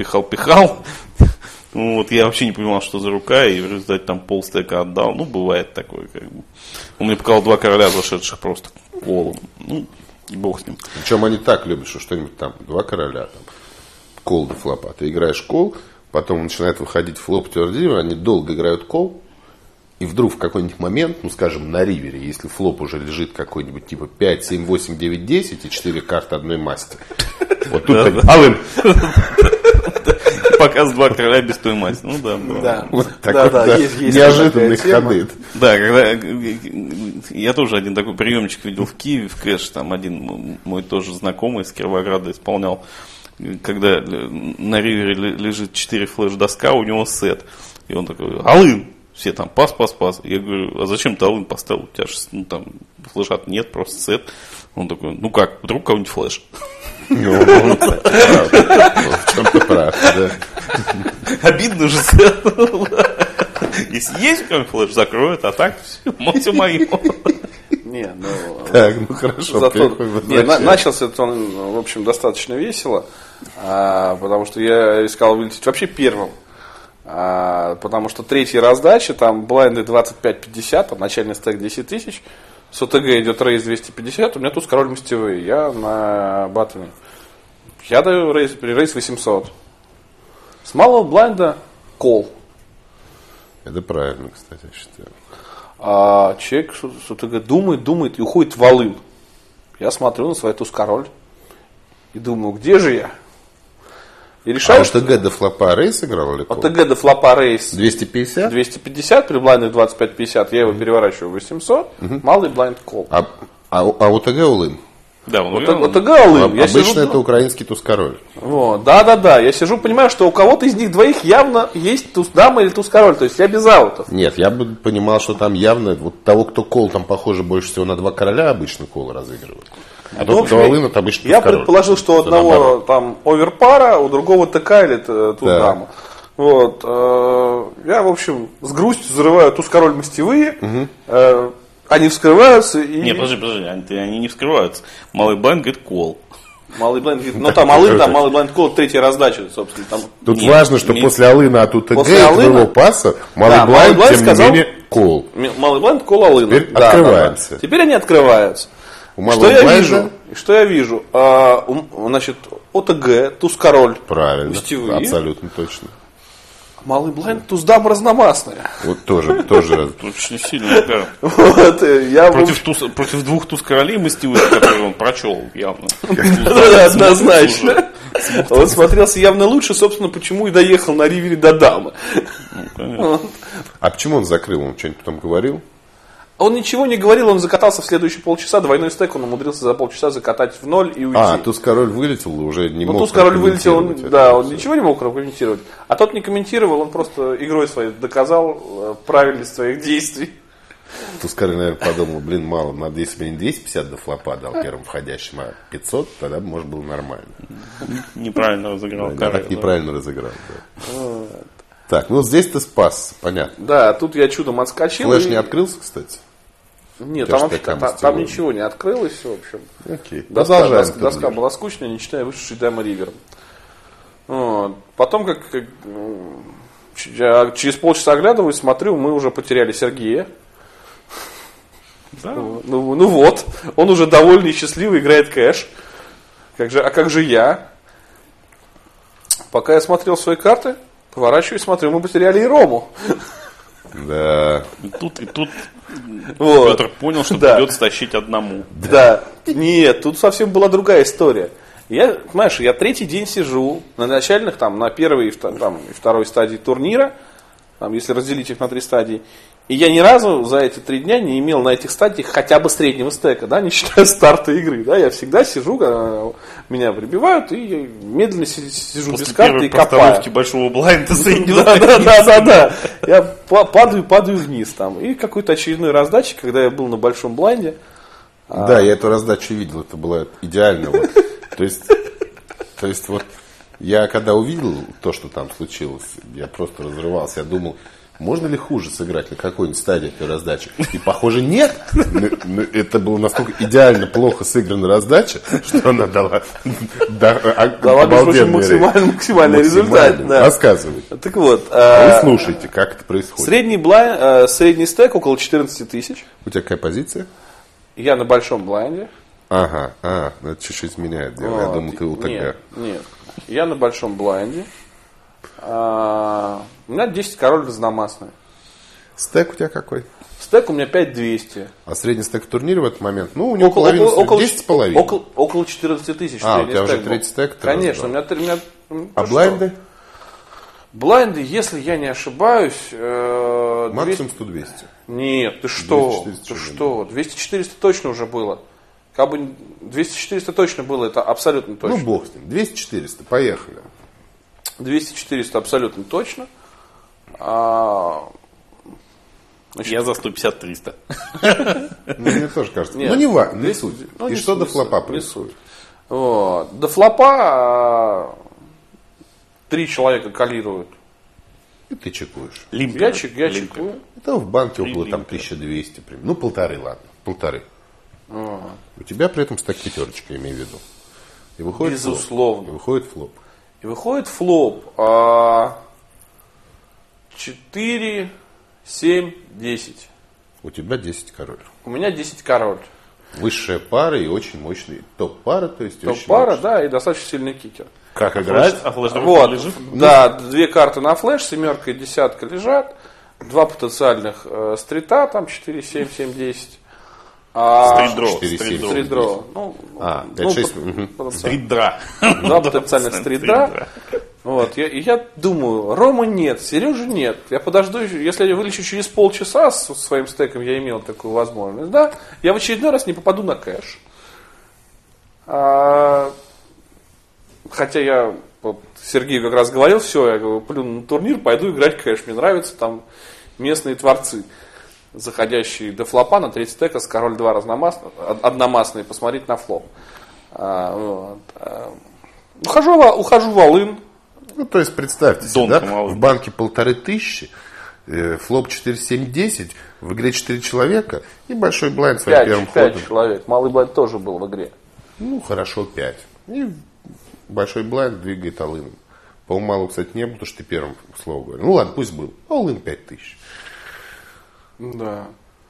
B: Вот, я вообще не понимал, что за рука, и в результате там полстека отдал. Ну, бывает такое, как бы. Он мне показал 2 короля, зашедших просто колом. Ну, бог с ним.
A: Причем они так любят, что что-нибудь там, 2 короля, там, кол до флопа. Ты играешь кол, потом начинает выходить флоп твердивер, они долго играют кол, и вдруг в какой-нибудь момент, ну, скажем, на ривере, если флоп уже лежит какой-нибудь типа 5, 7, 8, 9, 10 и 4 карты одной масти. Вот тут они, Алын!
B: Показ 2 короля без той масти. Ну да, было.
C: Да,
A: Вот
C: есть
A: неожиданные
C: такая
A: ходы.
B: Да, когда я тоже один такой приемчик видел в Киеве, в кэш, там один мой тоже знакомый из Кировограда исполнял, когда на ривере лежит 4 флеш-доска, у него сет. И он такой, Алын! Все там пас. Я говорю, а зачем ты Алын поставил? У тебя же там флешат нет, просто сет. Он такой, ну как, вдруг кого-нибудь флеш?
A: В чем-то прав, да.
B: Обидно же. Если есть у кого-нибудь флеш, закроют, а так все мое.
C: Не, ну...
A: Так, ну хорошо.
C: Начался он, в общем, достаточно весело, потому что я искал вылететь вообще первым. Потому что третья раздача, там блайнды 25-50, там начальный стек 10 тысяч, с ОТГ идет рейс 250, у меня тут король мастевые, я на баттоне. Я даю рейс 800. С малого блайнда кол.
A: Это правильно, кстати, я считаю.
C: А человек с ОТГ думает и уходит в Алын. Я смотрю на свой туз-король и думаю, где же я? И решаю,
A: ОТГ до флопа рейс играл или кол?
C: ОТГ до флопа рейс
A: 250?
C: 250, при блайнде 25-50 я его переворачиваю в 800, малый блайнд кол.
A: А ОТГ Улын?
B: Да,
C: ОТГ Алын.
A: Обычно это украинский туз-король.
C: Вот, да. Я сижу, понимаю, что у кого-то из них двоих явно есть туз-дама или туз-король. То есть я без аутов.
A: Нет, я бы понимал, что там явно вот того, кто кол, там похоже больше всего на 2 короля обычно кол разыгрывают. А тот, кто Алын, это обычно
C: я предположил, что у одного там оверпара, у другого ТК или туз-дама. Да. Вот, я, в общем, с грустью взрываю туз-король мастевые. Они вскрываются и...
B: Нет, подожди, они не вскрываются. Малый блайнд говорит кол.
C: Малый блайнд говорит, ну там Алын, там малый блайнд кол, третья раздача, собственно. Там...
A: Тут важно, что после Алына от УТГ твоего паса малый блайнд, тем не менее, кол.
C: Малый блайнд, кол Алына.
A: Теперь открываемся.
C: Да. Теперь они открываются. Что я вижу? Значит, ОТГ, туз-король.
A: Правильно, абсолютно точно.
C: Малый блайнд, туз-дама разномастная.
A: Вот тоже.
B: Очень сильно, да. Против 2 туз-королей мастевых, которые он прочел явно.
C: Однозначно. Он смотрелся явно лучше, собственно, почему и доехал на ривере до дамы.
A: А почему он закрыл? Он что-нибудь потом говорил?
C: Он ничего не говорил, он закатался в следующие полчаса, двойной стек он умудрился за полчаса закатать в 0 и уйти.
A: туз-король вылетел и уже не мог
C: туз-король вылетел, он ничего не мог комментировать. А тот не комментировал, он просто игрой своей доказал правильность своих действий.
A: Туз-король, наверное, подумал, мало, надо, если бы не 250 до флопа дал первым входящим, а 500, тогда бы, может, было нормально.
B: Неправильно разыграл.
A: Так неправильно разыграл, да. Так, ну здесь-то спас, понятно.
C: Да, тут я чудом отскочил.
A: Флэш не открылся, кстати?
C: Нет, там ничего не открылось, в общем.
A: Окей.
C: Доска была скучная, не читая вышедший дама ривер. Вот. Потом, как я через полчаса оглядываюсь, смотрю, мы уже потеряли Сергея.
B: Да.
C: Ну вот, он уже довольный и счастливый, играет кэш. Как же я? Пока я смотрел свои карты, поворачиваюсь, смотрю, мы потеряли и Рому.
A: Да.
B: И тут вот. Петр понял, что придется тащить одному.
C: Да. Нет, тут совсем была другая история. Я 3-й день сижу на начальных, там, на первой и второй стадии турнира, там, если разделить их на 3 стадии. И я ни разу за эти 3 дня не имел на этих стадиях хотя бы среднего стека, да, не считая старта игры. Да, я всегда сижу, когда меня прибивают, и я медленно сижу без карты и копаю. После
B: постановки большого блайнда среднего
C: Да. Я падаю вниз там. И какой-то очередной раздачи, когда я был на большом блайнде.
A: Да, я эту раздачу видел, это было идеально. То есть вот я когда увидел то, что там случилось, я просто разрывался, я думал, можно ли хуже сыграть на какой-нибудь стадии этой раздачи? И похоже нет. Но это было настолько идеально плохо сыгранная раздача, что она дала
C: максимальный результат.
A: Рассказывай.
C: Так вот.
A: Вы слушайте, как это происходит.
C: Средний стек около 14 тысяч.
A: У тебя какая позиция?
C: Я на большом блайнде.
A: Ага, это чуть-чуть меняет дело. Я думал, ты УТГ.
C: Нет. Я на большом блайнде. У меня 10 король разномастные.
A: Стек у тебя какой?
C: Стек у меня 5200.
A: А средний стек в турнире в этот момент? Ну, у него половина, 10,5.
C: Около 14 тысяч.
A: У тебя уже третий стек?
C: Конечно. У меня,
A: а блайнды?
C: Блайнды, если я не ошибаюсь...
A: Максимум 100-200.
C: Нет, ты что? 200-400 точно уже было. Как бы 200-400 точно было, это абсолютно точно.
A: Ну, бог с ним. 200-400, поехали.
C: 200-400 абсолютно точно.
B: Значит, я за 150-300.
A: Мне тоже кажется. Ну, не суть. И что до флопа происходит?
C: До флопа 3 человека коллируют.
A: И ты чекуешь.
C: Я чекую.
A: Это в банке около 1200. Ну, 1,5, ладно. 1,5. У тебя при этом стек 5, я имею в виду. И выходит
C: безусловно.
A: Флоп. И выходит флоп.
C: И выходит флоп 4, 7, 10.
A: У тебя 10 король.
C: У меня 10 король.
A: Высшая пара и очень мощный. Топ-пара, то есть
C: топ-пара, да, и достаточно сильный кикер.
A: Как играть?
C: Вот, да, 2 карты на флеш, 7 и 10 лежат. 2 потенциальных стрита, там 4, 7, 7, 10.
B: Стрит-дро.
A: 5-6.
B: Стрит-дра.
C: 2 потенциальных стрит-дра. Вот, я думаю, Рома нет, Сережи нет. Я подожду, если я вылечу через полчаса со своим стеком, я имел такую возможность, да, я в очередной раз не попаду на кэш. Хотя я Сергею как раз говорил, все, я говорю, плюну на турнир, пойду играть кэш. Мне нравятся там местные творцы, заходящие до флопа на 30 стека с король 2 одномастные, посмотреть на флоп. Ухожу в Алын.
A: Ну, то есть, представьте себе, да, в банке 1500, флоп 4-7-10, в игре 4 человека и большой блайнд своим первым ходом.
C: 5 человек, малый блайнд тоже был в игре.
A: Ну, хорошо, 5. И большой блайнд двигает Алыном. По-моему, малого, кстати, не было, потому что ты первым слово говорил. Ну, ладно, пусть был. Алын 5000.
C: Да.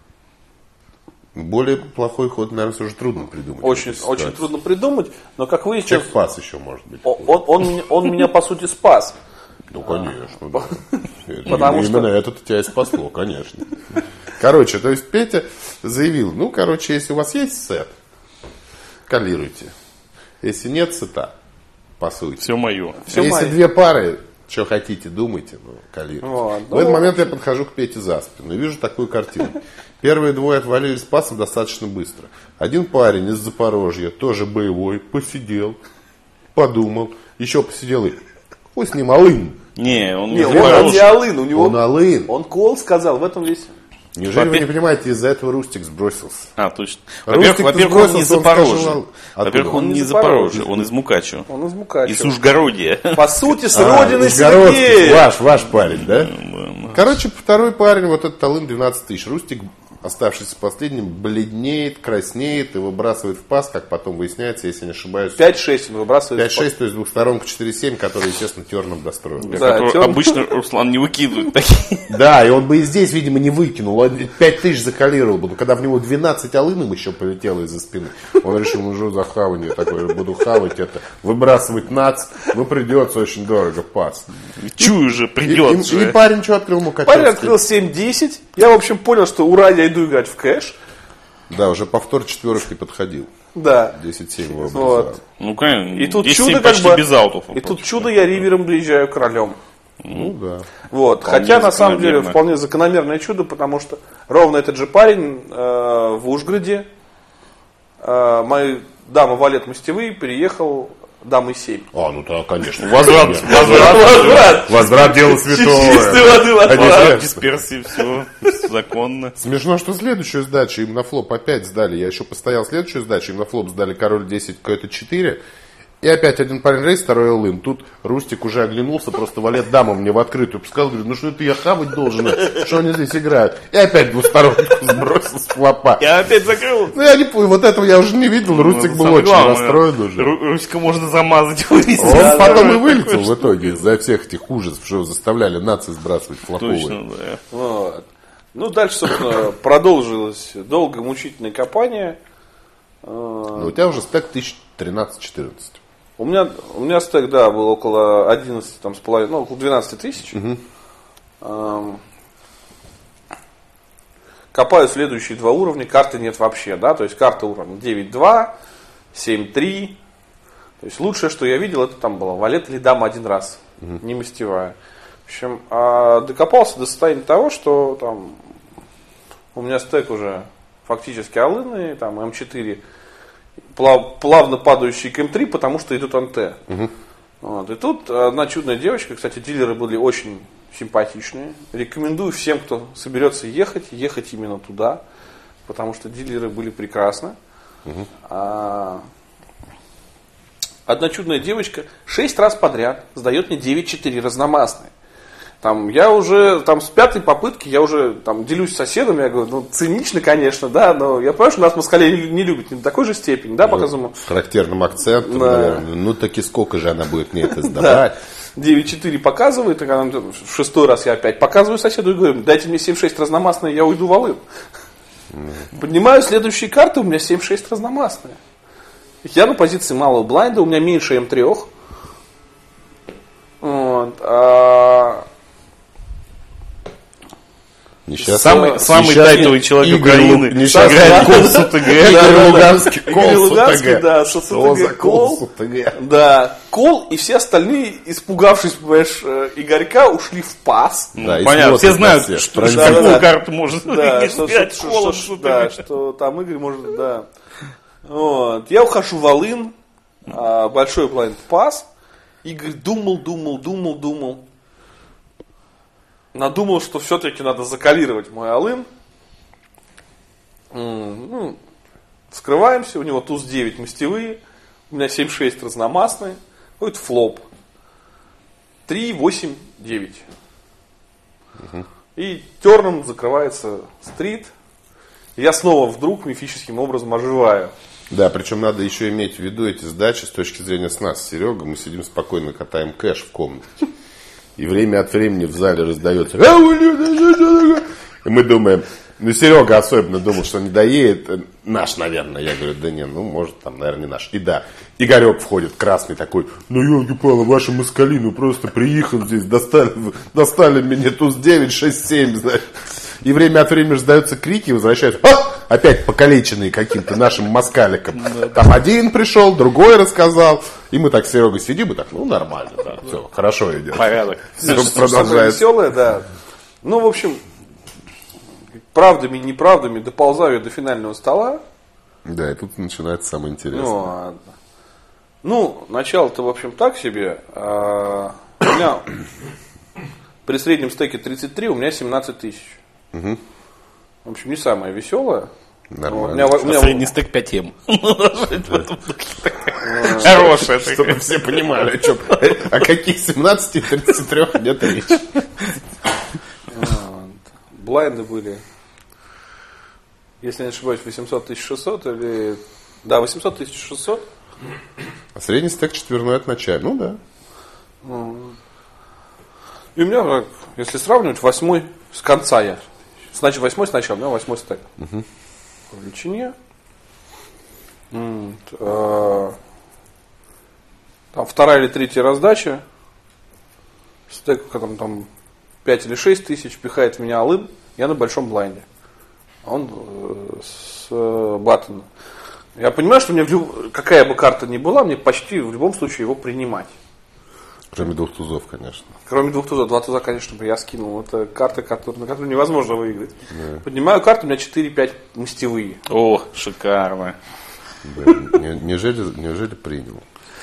A: Более плохой ход, наверное, уже трудно придумать.
C: Очень трудно придумать, но как выяснилось...
A: Чек-пас еще может быть.
C: Он меня, по сути, спас.
A: Ну, конечно, да. Именно это тебя и спасло, конечно. Короче, то есть Петя заявил, ну, короче, если у вас есть сет, калируйте. Если нет сета, по сути.
B: Все мое.
A: Если 2 пары, что хотите, думайте, ну, калируйте. В этот момент я подхожу к Пете за спину и вижу такую картину. Первые 2 отвалились пасом достаточно быстро. Один парень из Запорожья, тоже боевой, посидел, подумал, еще посидел и... Пусть не Алын.
B: Не, он
C: не Алын. У него,
A: он Алын.
C: Он кол сказал, в этом весь...
A: Неужели вы не понимаете, из-за этого Рустик сбросился?
B: Точно. Во-первых, он не Запорожье. Во-первых, он не Запорожье, он из Мукачева.
C: Он из Мукачева.
B: Из Ужгородия.
C: По сути, с родины Сергея.
A: Ваш парень, да? Короче, второй парень, вот этот Алын 12 тысяч. Рустик, оставшийся последним, бледнеет, краснеет и выбрасывает в пас, как потом выясняется, если не ошибаюсь.
C: 5-6 он выбрасывает
A: 5-6, то есть двухсторонка 4-7, который, естественно, терном достроил.
B: Да, обычно Руслан не выкидывает такие.
A: Да, и он бы и здесь, видимо, не выкинул. Он 5000 закалировал бы. Но когда в него 12 алыном еще полетело из-за спины, он решил, уже за хавание такое, буду хавать это, выбрасывать нац, ну придется очень дорого пас.
B: Чую же, придется.
A: И парень что открыл Мукачевский?
C: Парень открыл 7-10. Я, в общем, понял, что ура, я иду играть в кэш.
A: Да, уже повтор четверок не подходил.
C: Да.
A: 10-7 его образовал.
B: Ну, конечно,
C: и тут
B: 10-7
C: чудо
B: почти
C: как бы,
B: без аутов.
C: И тут чудо, я ривером приезжаю королем.
A: Ну да.
C: Вот. Хотя на самом деле вполне закономерное чудо, потому что ровно этот же парень в Ужгороде, моя дама Валет Мастевый, переехал дамой 7.
A: Ну да, конечно.
C: Возврат
A: дело святое.
C: Чистой воды возврат.
B: Дисперсии, все законно.
A: Смешно, что следующую сдачу им на флоп опять сдали. Я еще постоял следующую сдачу, им на флоп сдали король 10, какой-то 4. И опять один парень рейс, второй Алын. Тут Рустик уже оглянулся, просто Валет даму мне в открытую пускал. Говорит, ну что это я хавать должен, что они здесь играют. И опять двусторонку сбросил с флопа.
B: Я опять закрыл.
A: Ну я не понял, вот этого я уже не видел. Рустик был очень расстроен уже.
B: Рустика можно замазать.
A: Он потом и вылетел в итоге из-за всех этих ужасов, что заставляли нации сбрасывать флоповые.
B: Точно, да.
C: Вот. Ну, дальше, собственно, продолжилась долгая мучительная кампания.
A: Но у тебя уже стек 1013-14.
C: У меня стек, да, был около 11, там, с половиной, ну, около 12 тысяч. Копаю следующие 2 уровня, карты нет вообще, да, то есть карта уровня 9-2, 7-3. То есть лучшее, что я видел, это там было валет или дама один раз, не мастевая. В общем, докопался до состояния того, что там у меня стек уже фактически алыны, там М4, плавно падающий к М3, потому что идут НТ. Вот. И тут одна чудная девочка, кстати, дилеры были очень симпатичные. Рекомендую всем, кто соберется ехать именно туда, потому что дилеры были прекрасны. Одна чудная девочка 6 раз подряд сдает мне 9-4 разномастные. Там, я уже там, с 5-й попытки я уже там, делюсь с соседом, я говорю, ну цинично, конечно, да, но я понимаю, что нас москалей не любят не до такой же степени, да, показываем.
A: С характерным акцентом, наверное. Ну таки сколько же она будет мне это сдавать?
C: 9-4 показывает, и когда в 6-й раз я опять показываю соседу и говорю, дайте мне 7-6 разномастные, я уйду в Алын. Поднимаю следующие карты, у меня 7-6 разномастные. Я на позиции малого блайнда, у меня меньше М3. Вот,
B: самый тайтовый человек Украины.
A: Игорь Луганский.
C: Игорь Луганский, да, Кол. Да, Кол и все остальные, испугавшись, понимаешь, Игорька, ушли в пас.
B: Да, понятно, все знают, что какую карту может
C: играть Кол. Да, что там Игорь может, да. Вот. Я ухожу в Алын, большой blind pass, и говорит, думал. Надумал, что все-таки надо закалировать мой Алын. Скрываемся, у него туз 9 мастевые, у меня 7-6 разномастные, будет флоп. 3, 8, 9. И терном закрывается стрит. Я снова вдруг мифическим образом оживаю.
A: Да, причем надо еще иметь в виду эти сдачи с точки зрения с нас, Серега. Мы сидим спокойно, катаем кэш в комнате. И время от времени в зале раздается. И мы думаем, Серега особенно думал, что не доедет. Наш, наверное. Я говорю, да не, может, там, наверное, не наш. И да, Игорек входит, красный такой. Елки-палы, ваши москали, просто приехал здесь, достали мне туз 9, 6, 7, знаешь. И время от времени раздаются крики, возвращаются. Опять покалеченные каким-то нашим москаликом. Там один пришел, другой рассказал. И мы так с Серегой сидим, и так, нормально, да, все, хорошо идет.
B: Порядок.
A: Все продолжается.
C: Веселое, да. В общем, правдами и неправдами доползаю до финального стола.
A: Да, и тут начинается самое интересное.
C: Начало-то, в общем, так себе. У меня при среднем стеке 33, у меня 17 тысяч. В общем, не самое веселое.
A: Нормально.
B: У меня средний стек 5М. Хорошая.
A: Чтобы все понимали, о каких 17 и 33 идет речь.
C: Блайнды были, если не ошибаюсь, 800 600 или... Да, 800 600.
A: А средний стек четверной от начала. Да.
C: И у меня, если сравнивать, 8 с конца я. Значит, 8 сначала, у меня 8 стек. По величине. Там 2-я или 3-я раздача. Стек там 5 или 6 тысяч пихает в меня Алын. Я на большом блайнде. Он с баттона. Я понимаю, что мне какая бы карта ни была, мне почти в любом случае его принимать.
A: Кроме 2 тузов, конечно.
C: Кроме 2 тузов. 2 туза, конечно, бы я скинул. Это карты, на которые невозможно выиграть. Поднимаю карту, у меня 4-5 мастевые.
B: О, шикарно.
A: Неужели принял?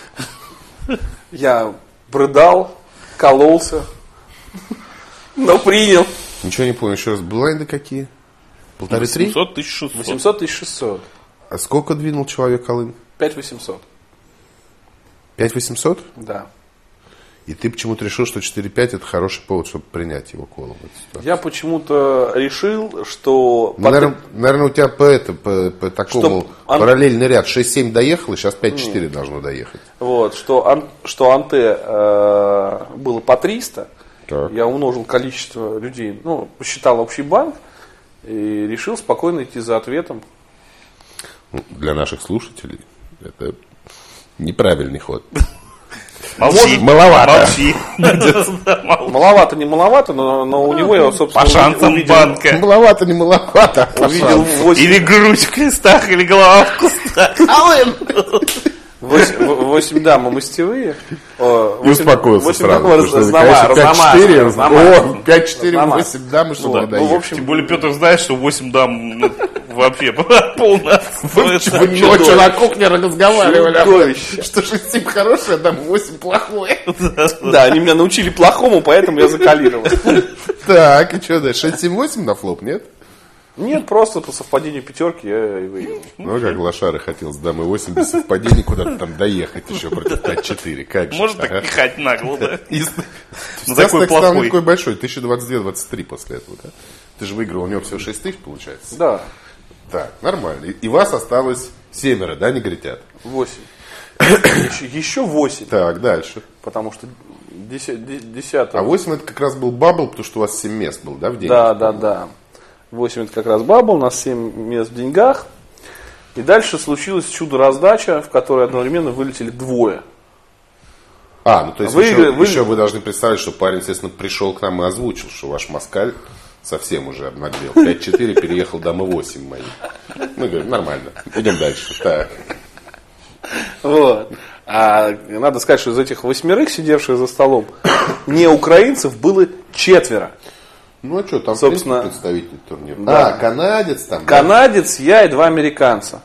C: Я брыдал, кололся, но принял.
A: Ничего не понял. Еще раз, блайнды какие? 1,5-3?
B: 800 600.
C: 800 600.
A: А сколько двинул человек Алын?
C: 5800.
A: 5800?
C: Да.
A: И ты почему-то решил, что 4-5 это хороший повод, чтобы принять его колу.
C: Я почему-то решил, что...
A: Наверное, у тебя по такому параллельный ряд 6-7 доехал, и сейчас 5-4 должно доехать.
C: Вот, что анте было по 300,
A: так.
C: Я умножил количество людей, посчитал общий банк и решил спокойно идти за ответом.
A: Для наших слушателей это неправильный ход.
B: Молчи.
A: Маловато.
B: Молчи.
C: Маловато, не маловато, но у него я, собственно,
B: по шансам банка.
A: Маловато, не маловато.
C: Увидел 8...
B: Или грудь в крестах, или голова в кустах.
C: 8 дамы мастевые.
A: И успокоился сразу. 5-4, 8 дам, и что надо доехать.
B: Тем более Петр знает, что 8 дам вообще полная.
A: Вы ночью на кухне разговаривали, что 6-7 хорошее, а там 8 плохое.
C: Да, они меня научили плохому, поэтому я закалировал.
A: Так, и что дальше? 6-7-8 на флоп, нет?
C: Нет, просто по совпадению пятерки я и выиграл.
A: Как лошары хотел с дамой 8 без совпадений куда-то там доехать еще против 5-4. Как же?
B: Может так пихать нагло, да?
A: Такой стал не такой большой, 1022-23 после этого, да? Ты же выиграл, у него всего 6 тысяч получается?
C: Да.
A: Так, нормально. И вас осталось 7, да, негритят? 8.
C: Еще 8.
A: Так, дальше.
C: Потому что 10.
A: А 8 это как раз был бабл, потому что у вас 7 мест был, да, в деньгах?
C: Да. 8 это как раз бабл, у нас 7 мест в деньгах. И дальше случилось чудо-раздача, в которой одновременно вылетели 2.
A: То есть еще вы должны представить, что парень, естественно, пришел к нам и озвучил, что ваш москаль совсем уже обнаглел. 5-4 переехал дамы 8 мои. Мы говорим, нормально, идем дальше. Так.
C: Вот. А надо сказать, что из этих 8 сидевших за столом не украинцев было 4.
A: А что, там,
C: собственно,
A: представитель турнира?
C: Да.
A: Канадец там.
C: Канадец, да? Я и 2 американца.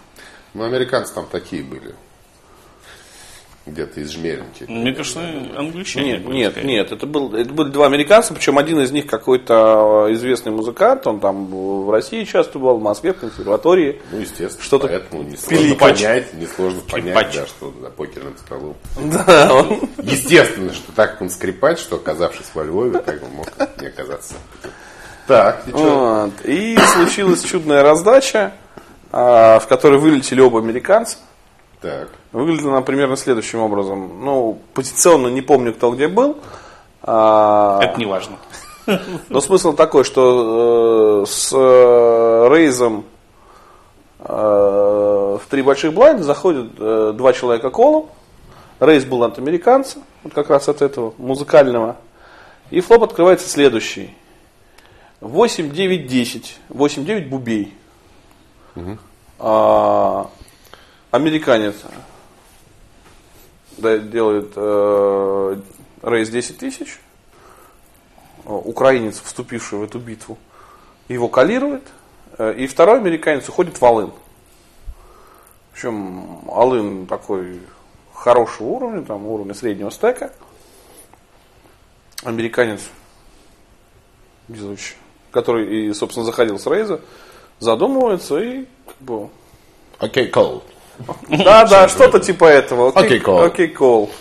A: Ну, американцы там такие были. Где-то из Жмеринки.
B: Мне кажется, англичане.
C: Нет. Это были два американца, причем один из них какой-то известный музыкант, он там в России часто бывал, в Москве, в консерватории.
A: Ну, естественно,
C: что-то
A: поэтому несложно понять, да, что за покерным столом.
C: Да,
A: Естественно, что так как он скрипач, что, оказавшись во Львове, как он мог не оказаться. Так, и что?
C: вот. И случилась чудная раздача, в которой вылетели оба американца.
A: Так.
C: Выглядела она примерно следующим образом. Ну, позиционно не помню, кто где был.
B: Это не важно.
C: Но смысл такой, что с рейзом в 3 больших блайнда заходят 2 человека колом. Рейз был от американца, вот как раз от этого музыкального. И флоп открывается следующий. 8, 9, 10. 8, 9 бубей. Американец делает рейс 10 тысяч. Украинец, вступивший в эту битву, его калирует. И второй американец уходит в all-in. Причем all-in такой хорошего уровня, там уровня среднего стека. Американец, везучий, который и, собственно, заходил с рейза, задумывается и как бы...
A: Окей, call.
C: Да, что-то типа этого.
A: Окей, call.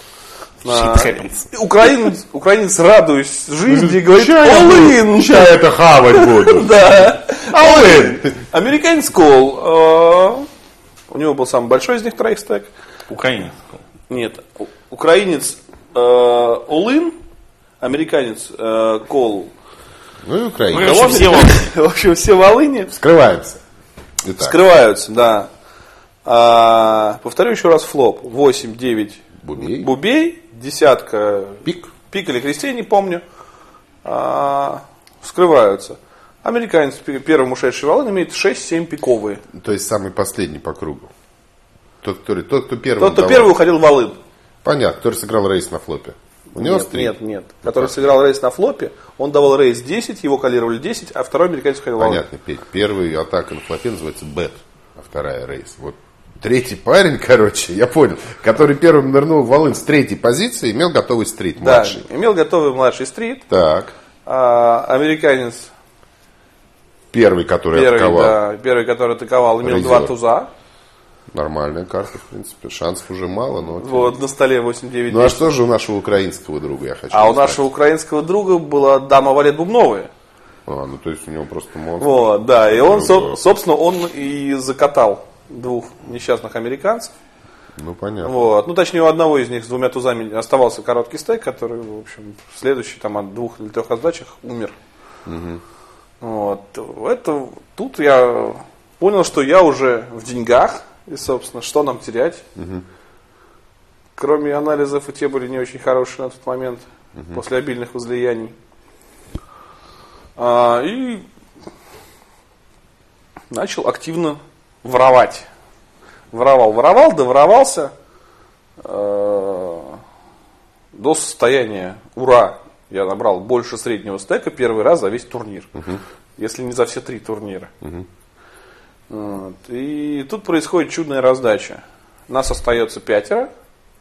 C: Украинец, радуясь жизни, говорит, all-in.
A: Сейчас это хавать буду.
C: Да.
A: All-in.
C: Американец call. У него был самый большой из них троих стек.
B: Украинец.
C: Нет. Украинец all-in, американец call.
A: Ну и украинец.
C: В общем, все в all-in.
A: Скрываемся.
C: Скрываются, да. Повторю еще раз флоп. 8, 9 бубей, десятка пик или крестей, не помню. Скрываются. Американец, первым ушедший в all-in, имеет 6-7 пиковые.
A: То есть самый последний по кругу. Тот, кто первый.
C: Тот, кто первый уходил в all-in.
A: Понятно, который сыграл рейс на флопе. У него
C: нет. Который сыграл рейс на флопе, он давал рейс 10, его калировали 10, а второй американец уходил в all-in.
A: Понятно, Петь. Первый атака на флопе называется бет, а вторая рейс. Вот третий парень, короче, я понял, который первым нырнул в all-in с третьей позиции, имел готовый стрит, младший.
C: Да, имел готовый младший стрит.
A: Так.
C: Американец
A: первый, который атаковал.
C: Да, первый, который атаковал, имел 2 туза.
A: Нормальная карта, в принципе. Шансов уже мало, но...
C: Вот, на столе 8-9.
A: Ну, а что же у нашего украинского друга, я хочу
C: у нашего украинского друга была дама валет бубновая.
A: Ну, то есть у него просто монстр.
C: Вот, да, и он, собственно, он и закатал 2 несчастных американцев.
A: Ну, понятно.
C: Вот. Ну, точнее, у одного из них с 2 тузами оставался короткий стейк, который, в общем, в следующий, там, от 2 или 3 раздачах умер. Вот. Тут я понял, что я уже в деньгах. И, собственно, что нам терять? Кроме анализов, и те были не очень хорошие на тот момент, после обильных возлияний. И начал активно воровать. Доворовался до состояния ура. Я набрал больше среднего стека первый раз за весь турнир. Если не за все 3 турнира. Вот. И тут происходит чудная раздача. Нас остается 5.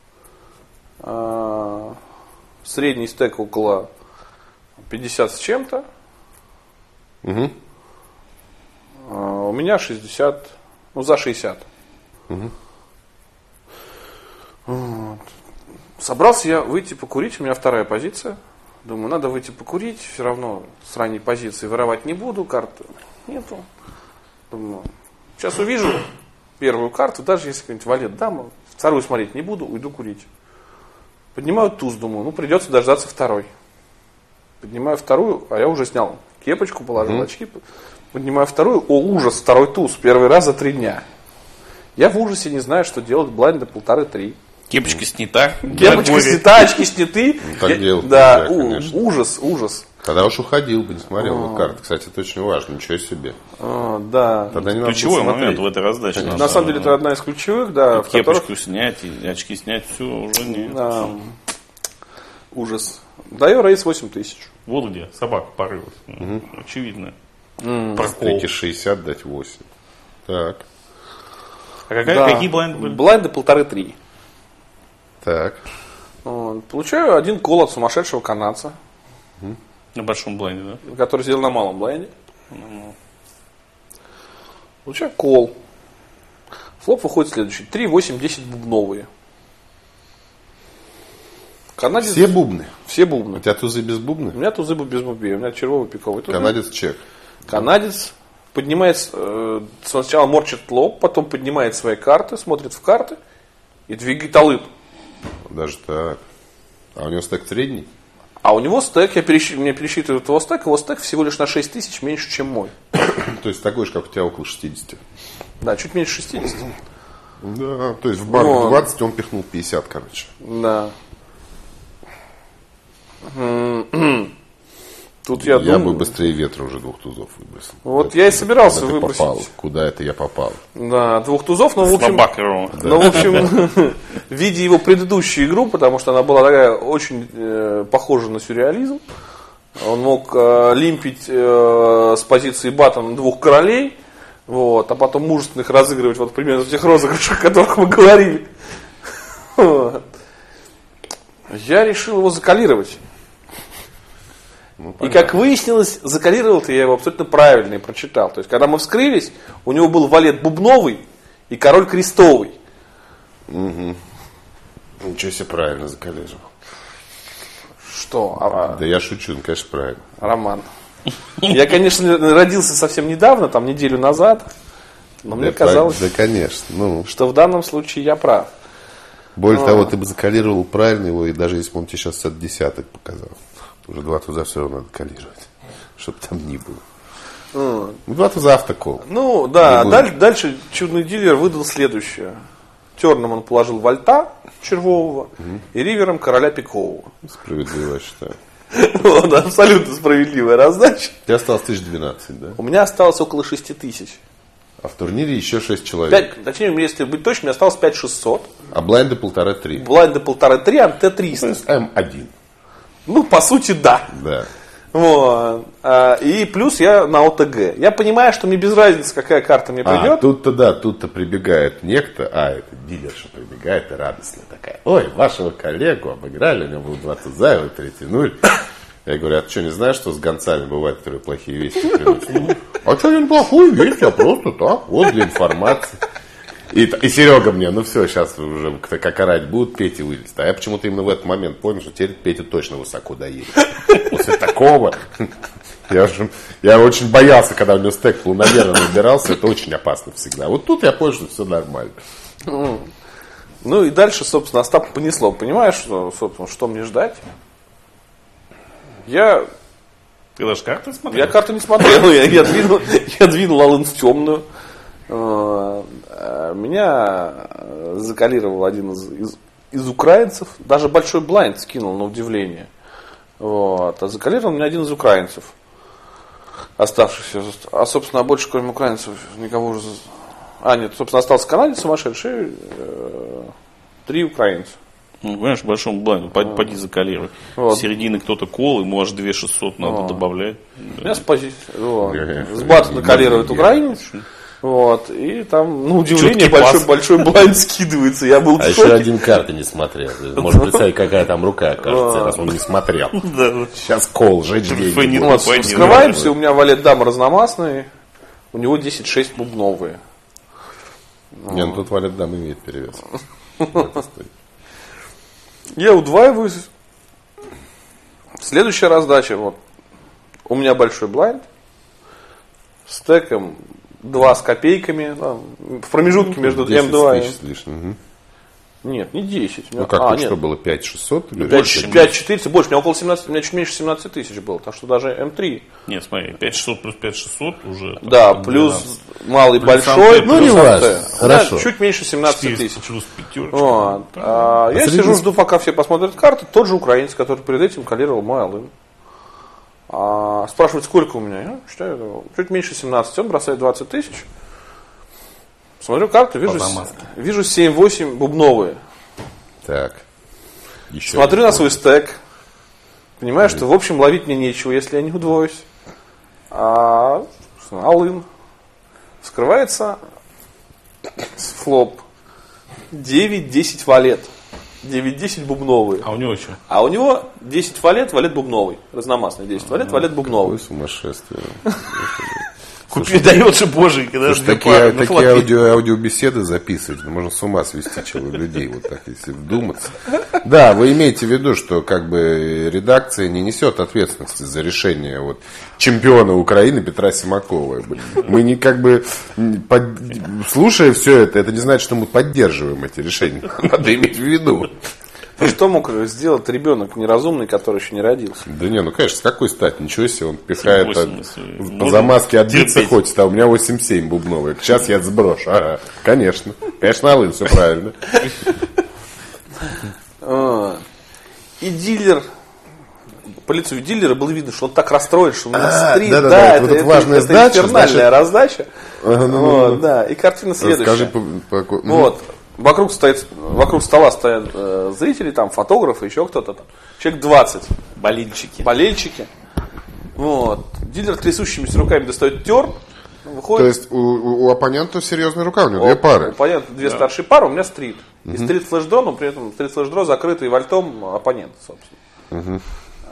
C: Средний стек около 50 с чем-то. У меня 60, ну за 60. Вот. Собрался я выйти покурить, у меня 2-я позиция. Думаю, надо выйти покурить, все равно с ранней позиции воровать не буду, карты нету. Думаю, сейчас увижу первую карту, даже если какой-нибудь валет дама, вторую смотреть не буду, уйду курить. Поднимаю туз, думаю, ну придется дождаться второй. Поднимаю вторую, а я уже снял кепочку, положил очки. Поднимаю вторую, о ужас, второй туз, первый раз за 3 дня. Я в ужасе не знаю, что делать, блайнда 1,5-3.
B: Кепочка снята.
C: Кепочка снята, очки сняты.
A: Так делать
C: да,
A: нельзя,
C: ужас.
A: Тогда уж уходил бы, не смотрел бы карты. Кстати, это очень важно, ничего себе.
C: Да.
A: Тогда не
B: ключевой момент в этой раздаче.
C: На самом деле это одна из ключевых, да.
B: Кепочку снять, и очки снять, все уже не.
C: Да. Ужас. Даю рейс 8 тысяч.
B: Вот где собака порылась. Очевидно.
A: Прокол. 60 дать 8. Так.
B: Какие блайнды были?
C: Блайнды 1,5-3.
A: Так.
C: Получаю 1 кол от сумасшедшего канадца.
B: На большом блайнде, да?
C: Который сидел на малом блайнде. Получаю кол. Флоп выходит следующий. 3, 8, 10 бубновые. Канадец...
A: Все бубны?
C: Все бубны.
A: У тебя тузы без бубны?
C: У меня тузы без бубней. У меня червовый пиковый туз.
A: Канадец чек.
C: Канадец поднимает, сначала морчит лоб, потом поднимает свои карты, смотрит в карты и двигает алын.
A: Даже так. А у него стек средний?
C: А у него стек, мне пересчитывают его стек всего лишь на 6 тысяч меньше, чем мой.
A: То есть такой же, как у тебя, около 60.
C: Да, чуть меньше 60.
A: Да, то есть в банк 20 он пихнул 50, короче.
C: Да. Тут
A: Я
C: думаю,
A: бы быстрее ветра уже 2 тузов выбросил.
C: Вот я и собирался
A: куда
C: выбросить.
A: Попал. Куда это я попал?
C: Да, 2 тузов, но в общем,
B: Да.
C: но, в общем видя его предыдущую игру, потому что она была такая очень похожа на сюрреализм, он мог лимпить с позиции баттона 2 королей, вот, а потом мужественных разыгрывать вот примерно в тех розыгрышах, о которых мы говорили. Вот. Я решил его закалировать. И как выяснилось, закалировал-то я его абсолютно правильно и прочитал. То есть, когда мы вскрылись, у него был валет бубновый и король крестовый.
A: Угу. Ничего себе, правильно закалировал.
C: Что?
A: Да я шучу, ну, конечно, правильно.
C: Роман. Я, конечно, родился совсем недавно, там неделю назад, но мне казалось,
A: да, конечно.
C: что в данном случае я прав.
A: Более того, ты бы закалировал правильно его, и даже если бы он тебе сейчас от десяток показал. Уже 2 туза все равно надо калировать. Чтобы там ни было. 2 туза автокол.
C: Ну да, дальше чудный дилер выдал следующее. Терном он положил вальта червового и ривером короля пикового.
A: Справедливо, я считаю.
C: Вот, абсолютно справедливая раздача.
A: Тебе осталось 1012, да?
C: У меня осталось около 6000.
A: А в турнире еще 6 человек.
C: Точнее, если быть точным, мне осталось 5600.
A: А блайнды 1,5-3.
C: Блайнды 1,5-3, МТ-300.
A: М1.
C: Ну, по сути, да.
A: Да.
C: Вот. И плюс я на ОТГ. Я понимаю, что мне без разницы, какая карта мне придет.
A: Тут-то да, тут-то прибегает некто, это дилерша прибегает и радостная такая. Ой, вашего коллегу обыграли, у него был 2 туза, его перетянули. Я говорю, а ты что, не знаешь, что с гонцами бывают, которые плохие вести приносят? А что, не плохую весть, а просто так, вот для информации. И Серега мне, ну все, сейчас уже как орать будут, Петя вылезет. А я почему-то именно в этот момент понял, что теперь Петя точно высоко доедет. После такого я очень боялся, когда у него стек полномерно набирался, это очень опасно всегда. Вот тут я понял, что все нормально.
C: Ну и дальше, собственно, Остап понесло. Понимаешь, что, собственно, что мне ждать?
B: Ты даже карту смотрел?
C: Я карту не смотрел, я двинул алын в темную. Меня закалировал один из украинцев, даже большой блайнд скинул на удивление. Вот. А закалировал меня один из украинцев, оставшихся. А, собственно, больше, кроме украинцев, никого уже... нет, собственно, остался канадец сумасшедший, 3 украинца.
B: Ну, понимаешь, большому блайнду, поди закалируй. Вот. С середины кто-то кол, ему аж 2600 надо добавлять.
C: У меня с позиции. С баттона калирует украинец. Вот, и там, на удивление, большой блайнд скидывается. Я был в шоке.
A: Еще один карты не смотрел. Можно представить, какая там рука окажется, раз он не смотрел. Сейчас кол, жечь деньги.
C: Вскрываемся, у меня валет дама разномастный, у него 10-6 бубновые.
A: Не, ну тут валет дам имеет перевес.
C: Я удваиваюсь. Следующая раздача, вот. У меня большой блайнд. Стеком 2 с копейками. В промежутке между М2 и...
A: с лишним.
C: Нет, не 10.
A: Ну как, тут что было, 5600?
C: 5400, больше, у меня около 17, у меня чуть меньше 17 тысяч было, так что даже М3.
B: Нет, смотри, 5600 плюс 5600 уже.
C: Да, плюс 12. Малый, большой,
A: ну не важно. Хорошо.
C: Чуть меньше 17 тысяч.
B: Плюс пятерочка.
C: Вот. Я сижу, жду, пока все посмотрят карты. Тот же украинец, который перед этим калировал мой алын. Спрашивает, сколько у меня? Я считаю, чуть меньше 17. Он бросает 20 тысяч. Смотрю карту, вижу 7-8 бубновые.
A: Так. Еще
C: смотрю на свой стек. Понимаю, что в общем ловить мне нечего, если я не флоп. 9-10 валет. 9-10 бубновые.
B: А у него что?
C: А у него 10 валет бубновый. Разномастный 10 валет бубновый.
A: Какое сумасшествие.
B: Купи, дает же боженька.
A: Слушай, такие аудиобеседы записывать, можно с ума свести людей, вот так, если вдуматься. Да, вы имеете в виду, что как бы редакция не несет ответственности за решение вот чемпиона Украины Петра Симакова. Мы не как бы, слушая все это не значит, что мы поддерживаем эти решения. Надо иметь в виду.
C: Что мог сделать ребенок неразумный, который еще не родился?
A: Да не, ну конечно, с какой стати? Ничего себе, он пихает по замазке отбиться хочет, а у меня 8-7 бубновые. Сейчас я сброшу. Ага, конечно. Конечно, Алын, все правильно.
C: И дилер, по лицу дилера было видно, что он так расстроен, что у него стрит,
A: это важная сдача.
C: Это инфернальная раздача. Да, и картина следующая. Вот. Вокруг стола стоят зрители, там, фотографы, еще кто-то там. Человек 20. Болельщики. Вот. Дилер трясущимися руками достает тер. Выходит.
A: То есть у оппонента серьезная рука, у него две пары.
C: У оппонента две старшие пары, у меня стрит. И стрит флешдро, но при этом стрит флешдро закрытый вальтом оппонента, собственно.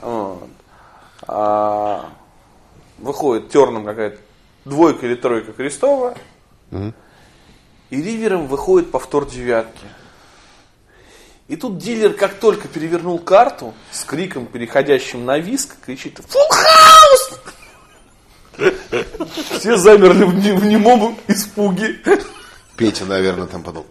C: Вот. Выходит терном какая-то двойка или тройка крестовая. И ривером выходит повтор девятки. И тут дилер, как только перевернул карту, с криком, переходящим на виск, кричит: «Фулл хаус!» Все замерли в немом испуге.
A: Петя, наверное, там подумал: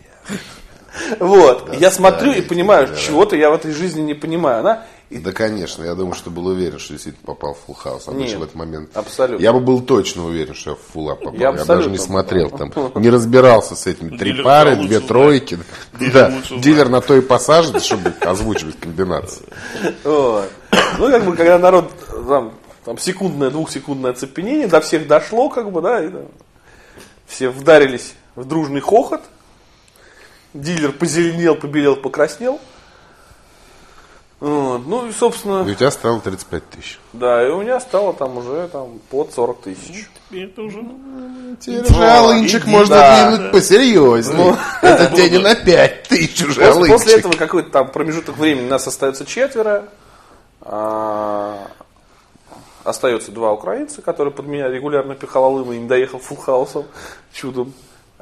C: вот. Я смотрю и понимаю, чего-то я в этой жизни не понимаю.
A: Да, конечно, я думаю, что был уверен, что действительно попал в фулл хаус.
C: Нет,
A: в этот момент.
C: Абсолютно.
A: Я бы был точно уверен, что я в фулла попал. Я даже не смотрел там,
C: был.
A: Не разбирался с этими. 3 пары, 2 тройки. Да, дилер на то и посажен, чтобы озвучивать комбинации.
C: Вот. Ну, как бы, когда народ, там секундное, двухсекундное оцепенение, до всех дошло, как бы, да, и, все вдарились в дружный хохот. Дилер позеленел, побелел, покраснел. Вот. Ну и, собственно...
A: И у тебя стало 35 тысяч.
C: Да, и у меня стало там уже под 40 тысяч.
B: Это уже...
A: Теперь уже Алынчик можно двинуть посерьезнее. Это тебе не на 5 тысяч уже Алынчик.
C: После этого какой-то там промежуток времени нас остается 4. Остается 2 украинца, которые под меня регулярно пихал Алына и не доехал фулл-хаусом чудом.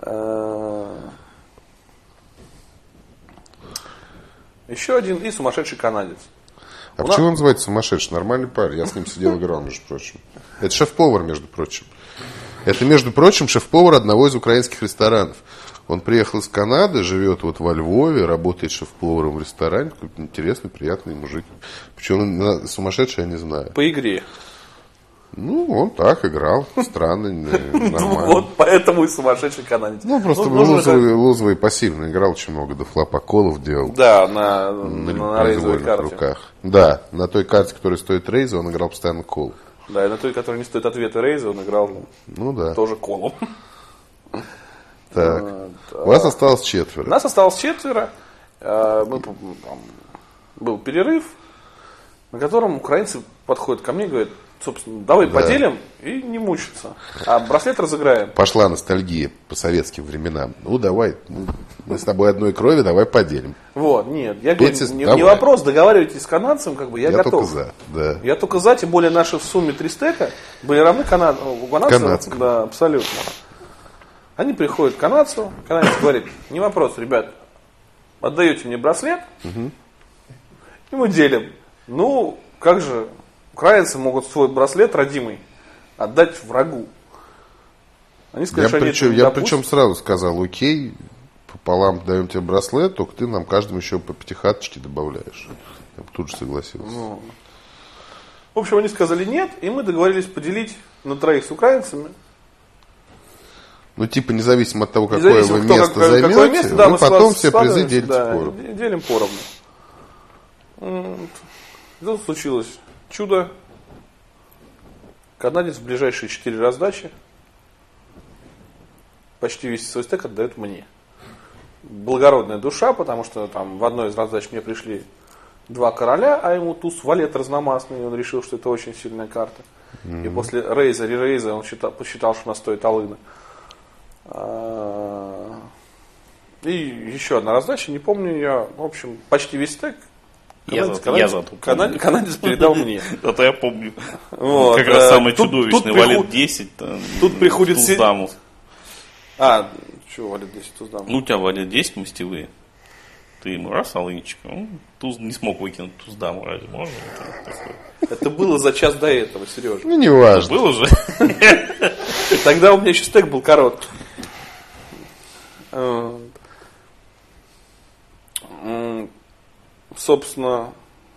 C: Еще один и сумасшедший канадец.
A: А почему он называется сумасшедший? Нормальный парень. Я с ним сидел и играл, между прочим. Это шеф-повар, между прочим. Это, между прочим, шеф-повар одного из украинских ресторанов. Он приехал из Канады, живет вот во Львове, работает шеф-поваром в ресторане. Какой-то интересный, приятный мужик. Почему он сумасшедший, я не знаю.
C: По игре.
A: Ну, он так играл. Странно, нормально.
C: Вот поэтому и сумасшедший канадец.
A: Ну, просто лузовый пассивно играл, очень много дефлопоколов делал.
C: Да, на рейзовой карте.
A: Руках. Да, на той карте, которая стоит рейза, он играл постоянно кол.
C: Да, и на той, которая не стоит ответа рейза, он играл тоже колом.
A: Так, у вас осталось 4.
C: Нас осталось 4. Был перерыв, на котором украинцы подходят ко мне и говорят: собственно, давай поделим и не мучиться. А браслет разыграем.
A: Пошла ностальгия по советским временам. Ну, давай, мы с тобой одной крови, давай поделим.
C: Вот, нет, я говорю, не вопрос, договаривайтесь с канадцем, как бы я готов.
A: Только за, да.
C: Я только за, тем более наши в сумме 3 стека были равны канадцам. Да, абсолютно. Они приходят к канадцу, канадец говорит: не вопрос, ребят, отдаете мне браслет, и мы делим. Ну, как же украинцы могут свой браслет родимый отдать врагу? Они сказали,
A: я причем сразу сказал: окей, пополам даем тебе браслет, только ты нам каждому еще по 5 хаточки добавляешь. Я тут же согласился.
C: В общем, они сказали нет, и мы договорились поделить на 3 с украинцами.
A: Ну, типа, независимо от того, какое вы место займете, вы потом все призы делите поровну.
C: Делим поровну. И тут случилось чудо. Канадец в ближайшие 4 раздачи почти весь свой стек отдает мне. Благородная душа, потому что там в одной из раздач мне пришли 2 короля, а ему туз валет разномастный, и он решил, что это очень сильная карта. И после рейза, ререйза он посчитал, что она стоит Алына. И еще одна раздача, не помню ее, в общем, почти весь стек. Канадец передал мне.
B: Это я помню. Как раз самый чудовищный, валет 10.
C: Тут приходит
B: Туздаму.
C: Чего валет 10 Туздаму?
B: Ну, у тебя валет 10 мастевые. Ты ему раз алынчик, туз не смог выкинуть Туздаму, разве можно?
C: Это было за час до этого, Сережа.
A: Ну, не важно.
B: Было же.
C: Тогда у меня еще стек был короткий. Собственно,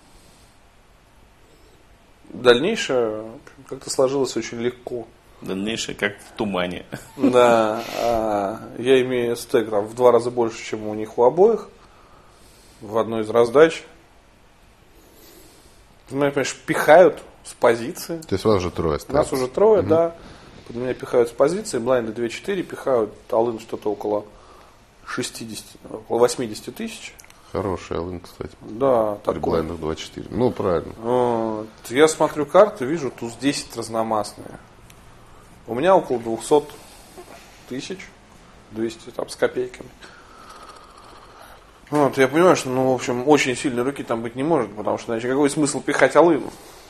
C: дальнейшее как-то сложилось очень легко.
B: Дальнейшее как в тумане.
C: Да, я имею стек в 2 раза больше, чем у них у обоих. В одной из раздач. Меня, понимаешь, пихают с позиции.
A: То есть у вас уже 3 осталось?
C: Нас уже 3, да. Под меня пихают с позиции. Блайнды 2-4 пихают. All-in что-то около 60, около 80 тысяч.
A: Хороший all-in, кстати.
C: Да,
A: при
C: такой.
A: блайндах 2-4. Ну, правильно.
C: Я смотрю карты, вижу туз 10 разномастные. У меня около 200 тысяч. 200 там с копейками. Я понимаю, что, в общем, очень сильной руки там быть не может, потому что иначе какой смысл пихать all-in?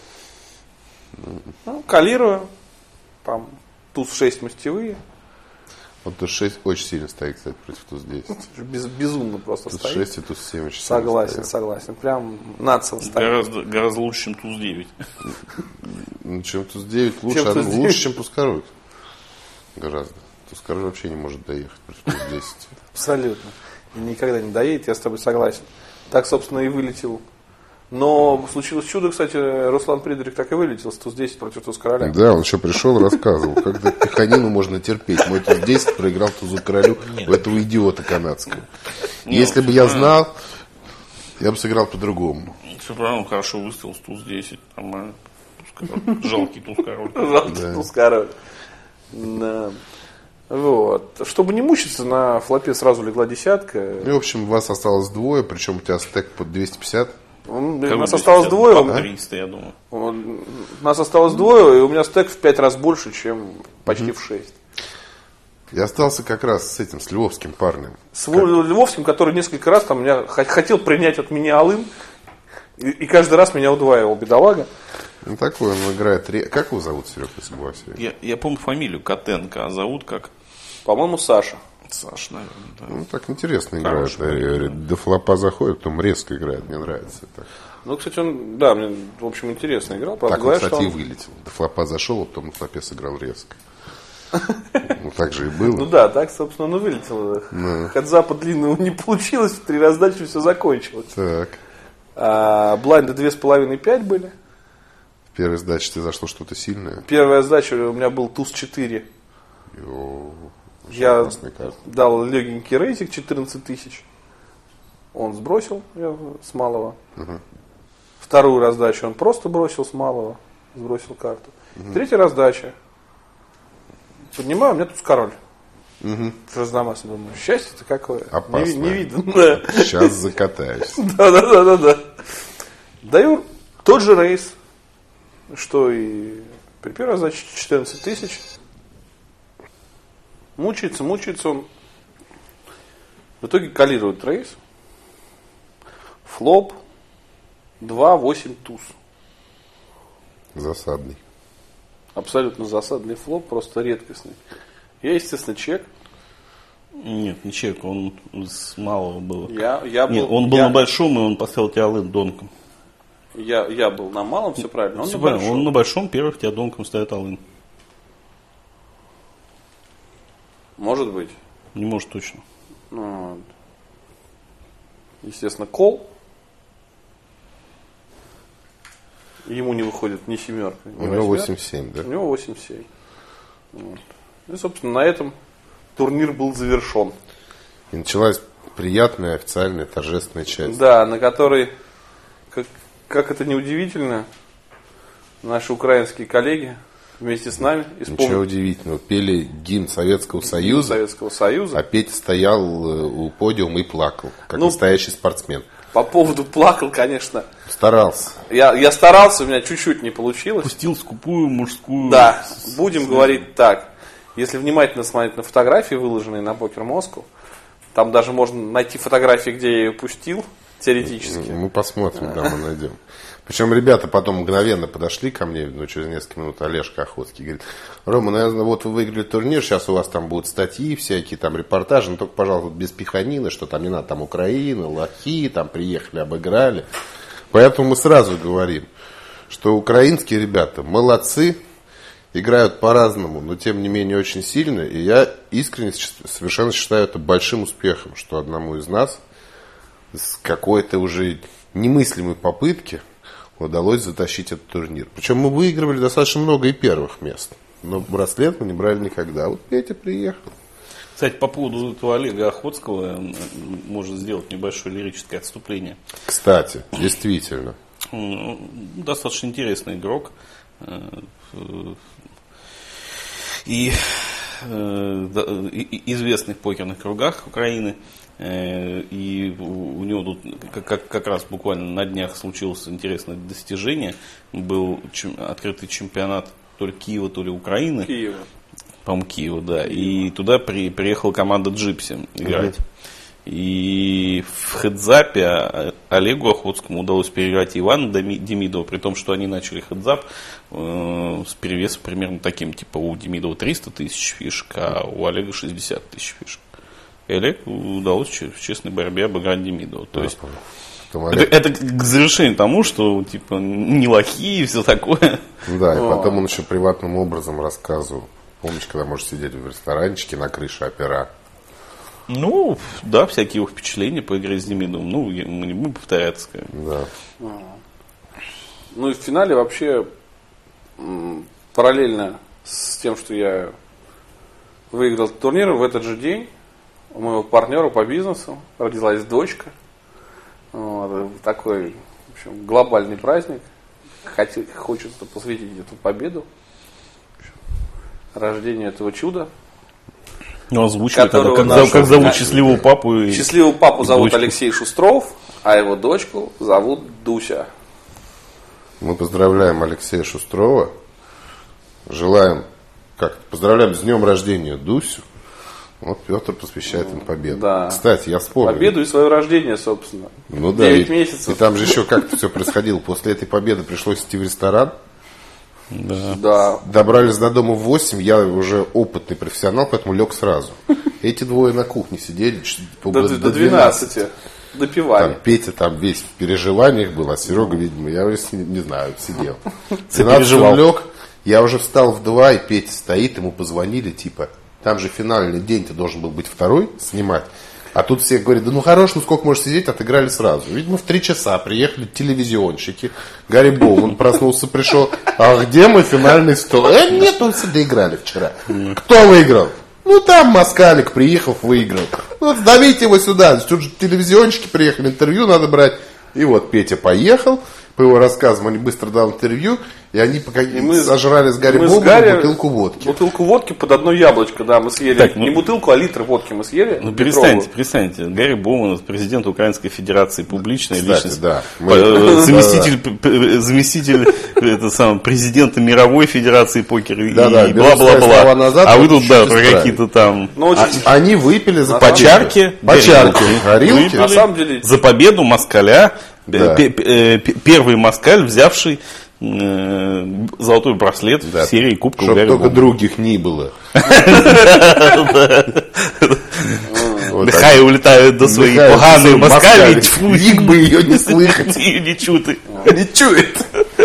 C: Калирую. Там туз 6 мастевые.
A: Вот туз 6 очень сильно стоит, кстати, против туз 10.
C: Безумно просто
A: туз
C: стоит.
A: Туз 6 и туз 7 очень
C: Согласен. Прям нацио стоит.
B: Гораздо лучше, чем туз 9.
A: Ну, чем туз 9 лучше, чем туз король. Гораздо. Туз король вообще не может доехать против туз 10.
C: Абсолютно. И никогда не доедет, я с тобой согласен. Так, собственно, и вылетел. Но случилось чудо, кстати, Руслан Придрик так и вылетел с туз 10 против туз короля.
A: Да, он еще пришел и рассказывал, как пиханину можно терпеть. Мой туз 10 проиграл тузу королю у этого идиота канадского. Если бы я знал, я бы сыграл по-другому.
B: Все правильно, хорошо выставил с туз 10. Нормально. Жалкий туз король.
C: Жалкий туз король. Да. Вот. Чтобы не мучиться, на флопе сразу легла десятка.
A: Ну, в общем, вас осталось 2, причем у тебя стек под 250.
C: У нас осталось 2.
B: 300, я думаю.
C: У нас осталось 2, и у меня стек в 5 раз больше, чем почти в 6.
A: Я остался как раз с этим, с львовским парнем.
C: С Львовским, который несколько раз там меня хотел принять от меня all-in, и каждый раз меня удваивал, бедолага.
A: Ну, такой он играет. Как его зовут, Серега, если бы
B: я помню фамилию Котенко, а зовут как?
C: По-моему, Саша.
B: Саша, наверное, да.
A: Ну, так интересно играет. До флопа заходит, потом резко играет. Мне нравится это.
C: Ну, кстати, он, да, мне, в общем, интересно играл. Правда,
A: так он, кстати, и вылетел. До флопа зашел, а потом на флопе сыграл резко. Ну, так же и было.
C: Ну да, так, собственно, он и вылетел. Хедзапа длинного не получилось, в 3 раздачи все закончилось.
A: Так.
C: Блайнды 2,5-5 были.
A: В первой сдаче ты зашло что-то сильное?
C: Первая сдача у меня был туз 4. Я дал легенький рейтинг 14 тысяч. Он сбросил с малого. Вторую раздачу он просто бросил с малого. Сбросил карту. Третья раздача. Поднимаю, у меня тут король. Разномастно. Думаю, счастье-то какое.
A: Опасное.
C: Не видно. Да.
A: Сейчас закатаюсь.
C: Да. Даю тот же рейс, что и при первой раздаче 14 тысяч. Мучается он. В итоге калирует рейс. Флоп 2-8 туз.
A: Засадный.
C: Абсолютно засадный флоп, просто редкостный. Я, естественно, чек.
B: Нет, не чек, он с малого был.
C: Он
B: был на большом, и он поставил тебя all-in донком.
C: Я был на малом, все правильно.
B: Он на большом, первых тебя донком ставит all-in.
C: Может быть.
B: Не может точно.
C: Естественно, кол. Ему не выходит ни семерка, ни
A: восьмерка. У него 8-7, да?
C: У него 8-7. Вот. И, собственно, на этом турнир был завершен.
A: И началась приятная, официальная, торжественная часть.
C: Да, на которой, как это неудивительно, наши украинские коллеги вместе с нами исполнили.
A: Ничего удивительного. Пели гимн Советского Союза. А Петя стоял у подиума и плакал, как настоящий спортсмен.
C: По поводу плакал, конечно.
A: Старался.
C: Я старался, у меня чуть-чуть не получилось.
B: Пустил скупую мужскую.
C: Да, будем говорить так. Если внимательно смотреть на фотографии, выложенные на Покер Москву, там даже можно найти фотографии, где я ее пустил, теоретически.
A: Мы посмотрим, да, мы найдем. Причем ребята потом мгновенно подошли ко мне, через несколько минут, Олежка Охотский, говорит: Рома, наверное, вот вы выиграли турнир, сейчас у вас там будут статьи всякие, там репортажи, но только, пожалуйста, без пиханины, что там не надо, там Украина, лохи, там приехали, обыграли. Поэтому мы сразу говорим, что украинские ребята молодцы, играют по-разному, но тем не менее очень сильно, и я искренне совершенно считаю это большим успехом, что одному из нас с какой-то уже немыслимой попытки удалось затащить этот турнир. Причем мы выигрывали достаточно много и первых мест, но браслет мы не брали никогда. Вот Петя приехал.
B: Кстати, по поводу этого Олега Охотского можно сделать небольшое лирическое отступление.
A: Кстати, действительно.
B: Достаточно интересный игрок. И известный в покерных кругах Украины. И у него тут как раз буквально на днях случилось интересное достижение. Был открытый чемпионат то ли Киева, то ли Украины.
C: Киева.
B: По-моему, Киева, да. И туда приехала команда Джипси играть. И в хедзапе Олегу Охотскому удалось переиграть Ивана Демидова, при том, что они начали хедзап с перевесом примерно таким, типа у Демидова 300 тысяч фишек, а у Олега 60 тысяч фишек. И Олегу удалось в честной борьбе обыграть Демидова. То есть это к завершению тому, что типа не лохи и все такое.
A: Да, и потом он еще приватным образом рассказывал. Помнишь, когда можешь сидеть в ресторанчике на крыше опера?
B: Ну, да, всякие его впечатления по игре с Демидовым. Ну, мы не будем повторяться.
A: Да.
C: Ну и в финале вообще параллельно с тем, что я выиграл турнир, в этот же день у моего партнера по бизнесу родилась дочка. Вот, такой, в общем, глобальный праздник. Хочется посвятить эту победу рождению этого чуда.
B: Ну, озвучивает это, как зовут счастливого папу.
C: Счастливого папу зовут Алексей Шустров, а его дочку зовут Дуся.
A: Мы поздравляем Алексея Шустрова. Поздравляем с днем рождения Дусю. Вот Петр посвящает им победу.
C: Да.
A: Кстати, я вспомнил.
C: Победу и свое рождение, собственно.
A: Ну да,
C: 9 месяцев.
A: И там же еще как-то все происходило. После этой победы пришлось идти в ресторан.
C: Да.
A: Добрались до дома в 8, я уже опытный профессионал, поэтому лег сразу. Эти двое на кухне сидели
C: до 12. Допивали.
A: Там Петя там весь в переживаниях был, а Серега, видимо, я уже не знаю, сидел. 12 он лег, я уже встал в 2, и Петя стоит, ему позвонили, типа, там же финальный день, ты должен был быть второй снимать. А тут все говорят: да ну хорош, ну сколько можешь сидеть, отыграли сразу. Видимо, в 3 часа приехали телевизионщики. Гарри Боуман проснулся, пришел: а где мой финальный стол? Нет, он все доиграли вчера. Кто выиграл? Ну там Москалик приехал, выиграл. Ну сдавите его сюда. Тут же телевизионщики приехали, интервью надо брать. И вот Петя поехал. По его рассказам они быстро дали интервью. И они сожрали с Гарри Боуманом бутылку водки.
C: Бутылку водки под одно яблочко, да, мы съели. Так, не бутылку, а литр водки мы съели.
B: Ну перестаньте. Гарри Боуман, президент Украинской Федерации, публичная личность.
A: Да.
B: Заместитель президента Мировой Федерации покера и бла-бла-бла. А вы тут, да, про какие-то там...
A: Они выпили за
B: почарки,
A: горилки.
C: На самом деле...
B: За победу москаля. Первый москаль, взявший золотой браслет в серии Кубка
A: Гарри Боумана. Чтобы только других не было.
B: Нехай улетают до своей поганой москалі.
A: Їх би ее не слыхать.
B: И не чути.
A: Не чует.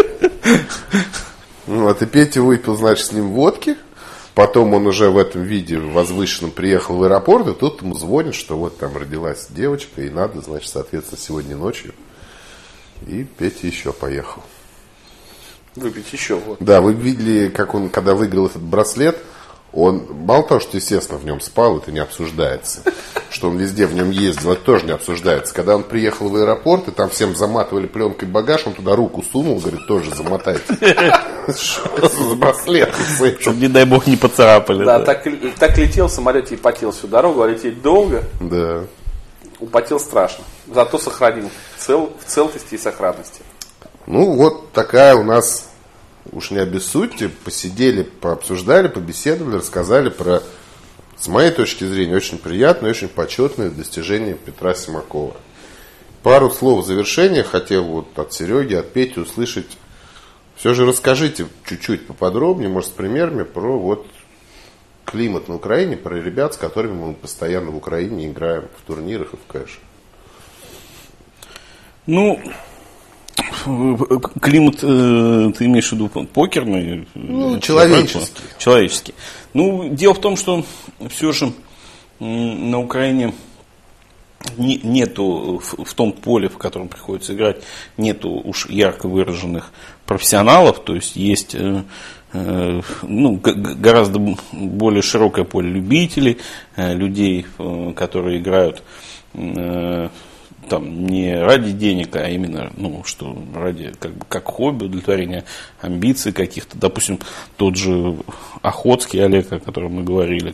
A: Вот, и Петя выпил, значит, с ним водки. Потом он уже в этом виде возвышенном приехал в аэропорт, и тут ему звонят, что вот там родилась девочка, и надо, значит, соответственно, сегодня ночью. И Петя еще поехал.
C: Выпить еще вот.
A: Да, вы видели, как он, когда выиграл этот браслет, он, мало того, что, естественно, в нем спал, это не обсуждается. Что он везде в нем ездил, это тоже не обсуждается. Когда он приехал в аэропорт, и там всем заматывали пленкой багаж, он туда руку сунул, говорит, тоже замотайте. Что за браслет?
B: Чтобы, не дай бог, не поцарапали.
C: Да, так летел в самолете и потел всю дорогу, а лететь долго.
A: Да.
C: Употел страшно. Зато сохранил в целости и сохранности.
A: Ну, вот такая у нас уж не обессудьте, посидели, пообсуждали, побеседовали, рассказали про, с моей точки зрения, очень приятное, очень почетное достижение Петра Симакова. Пару слов в завершение хотел вот от Сереги, от Пети услышать. Все же расскажите чуть-чуть поподробнее, может, с примерами про вот климат на Украине, про ребят, с которыми мы постоянно в Украине играем в турнирах и в кэш.
B: Ну, климат, ты имеешь в виду покерный?
A: Ну, человеческий.
B: Человеческий. Ну, дело в том, что все же на Украине нету, в том поле, в котором приходится играть, нету уж ярко выраженных профессионалов, то есть есть гораздо более широкое поле любителей, людей, которые играют там не ради денег, а именно, что ради как хобби, удовлетворения амбиций каких-то. Допустим, тот же Охотский Олег, о котором мы говорили,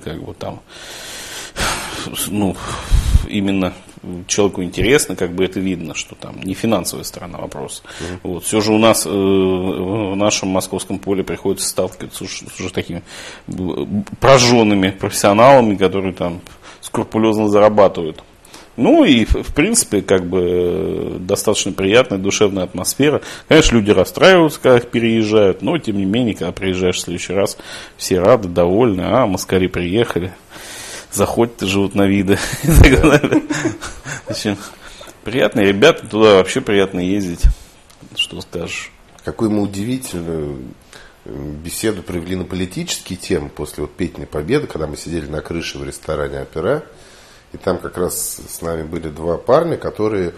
B: именно человеку интересно, это видно, что там не финансовая сторона вопроса. Вот. Все же у нас в нашем московском поле приходится сталкиваться с уже такими прожженными профессионалами, которые там скрупулезно зарабатывают. Ну и в принципе достаточно приятная душевная атмосфера. Конечно, люди расстраиваются, когда их переезжают, но тем не менее, когда приезжаешь в следующий раз, все рады, довольны, москали приехали, заходят, живут на виды и так далее. В общем, приятные ребята, туда вообще приятно ездить. Что скажешь?
A: Какую мы удивительную беседу провели на политические темы после Петиной победы, когда мы сидели на крыше в ресторане «Опера». И там как раз с нами были два парня, которые,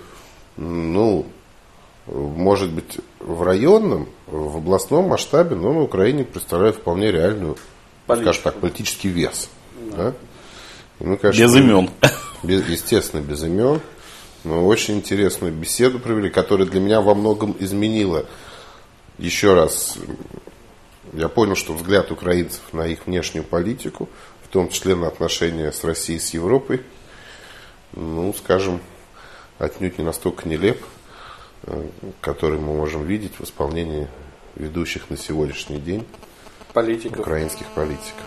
A: может быть, в районном, в областном масштабе, но на Украине представляют вполне реальную, скажем так, политический вес. Да. И мы, конечно,
B: без имен.
A: Естественно, без имен. Но очень интересную беседу провели, которая для меня во многом изменила. Еще раз, я понял, что взгляд украинцев на их внешнюю политику, в том числе на отношения с Россией, с Европой, скажем, отнюдь не настолько нелеп, который мы можем видеть в исполнении ведущих на сегодняшний день украинских политиков.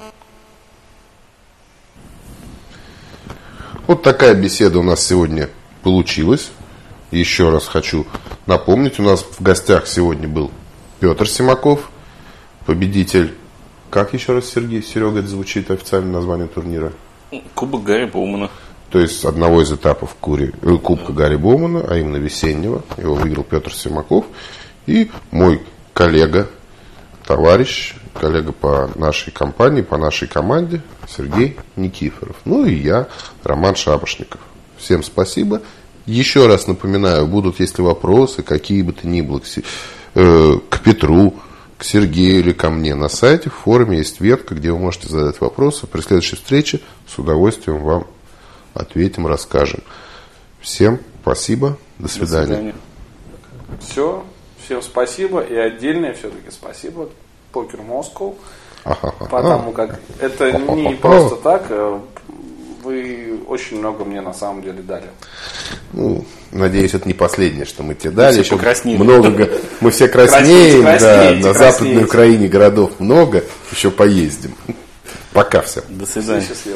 A: Вот такая беседа у нас сегодня получилась. Еще раз хочу напомнить, у нас в гостях сегодня был Петр Симаков, победитель. Как еще раз, Серега, это звучит официальное название турнира?
B: Кубок Гарри Боумана.
A: То есть одного из этапов Кубка Гарри Боумана, а именно весеннего. Его выиграл Петр Симаков. И мой коллега, товарищ, коллега по нашей компании, по нашей команде Сергей Никифоров. И я, Роман Шапошников. Всем спасибо. Еще раз напоминаю, будут, если вопросы, какие бы то ни было, к Петру, к Сергею или ко мне на сайте, в форуме есть ветка, где вы можете задать вопросы. При следующей встрече с удовольствием вам ответим, расскажем. Всем спасибо. До свидания.
C: Все. Всем спасибо. И отдельное все-таки спасибо Покер Москва. Потому как это не просто так. Вы очень много мне на самом деле дали.
A: Надеюсь, это не последнее, что мы тебе дали.
B: Еще
A: много. Мы все краснеем. На Западной Украине городов много. Еще поездим. Пока всем.
B: До свидания.
C: Счастливо.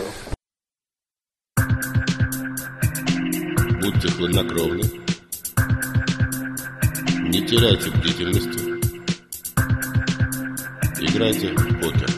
A: Будьте хладнокровны. Не теряйте бдительности. Играйте в покер.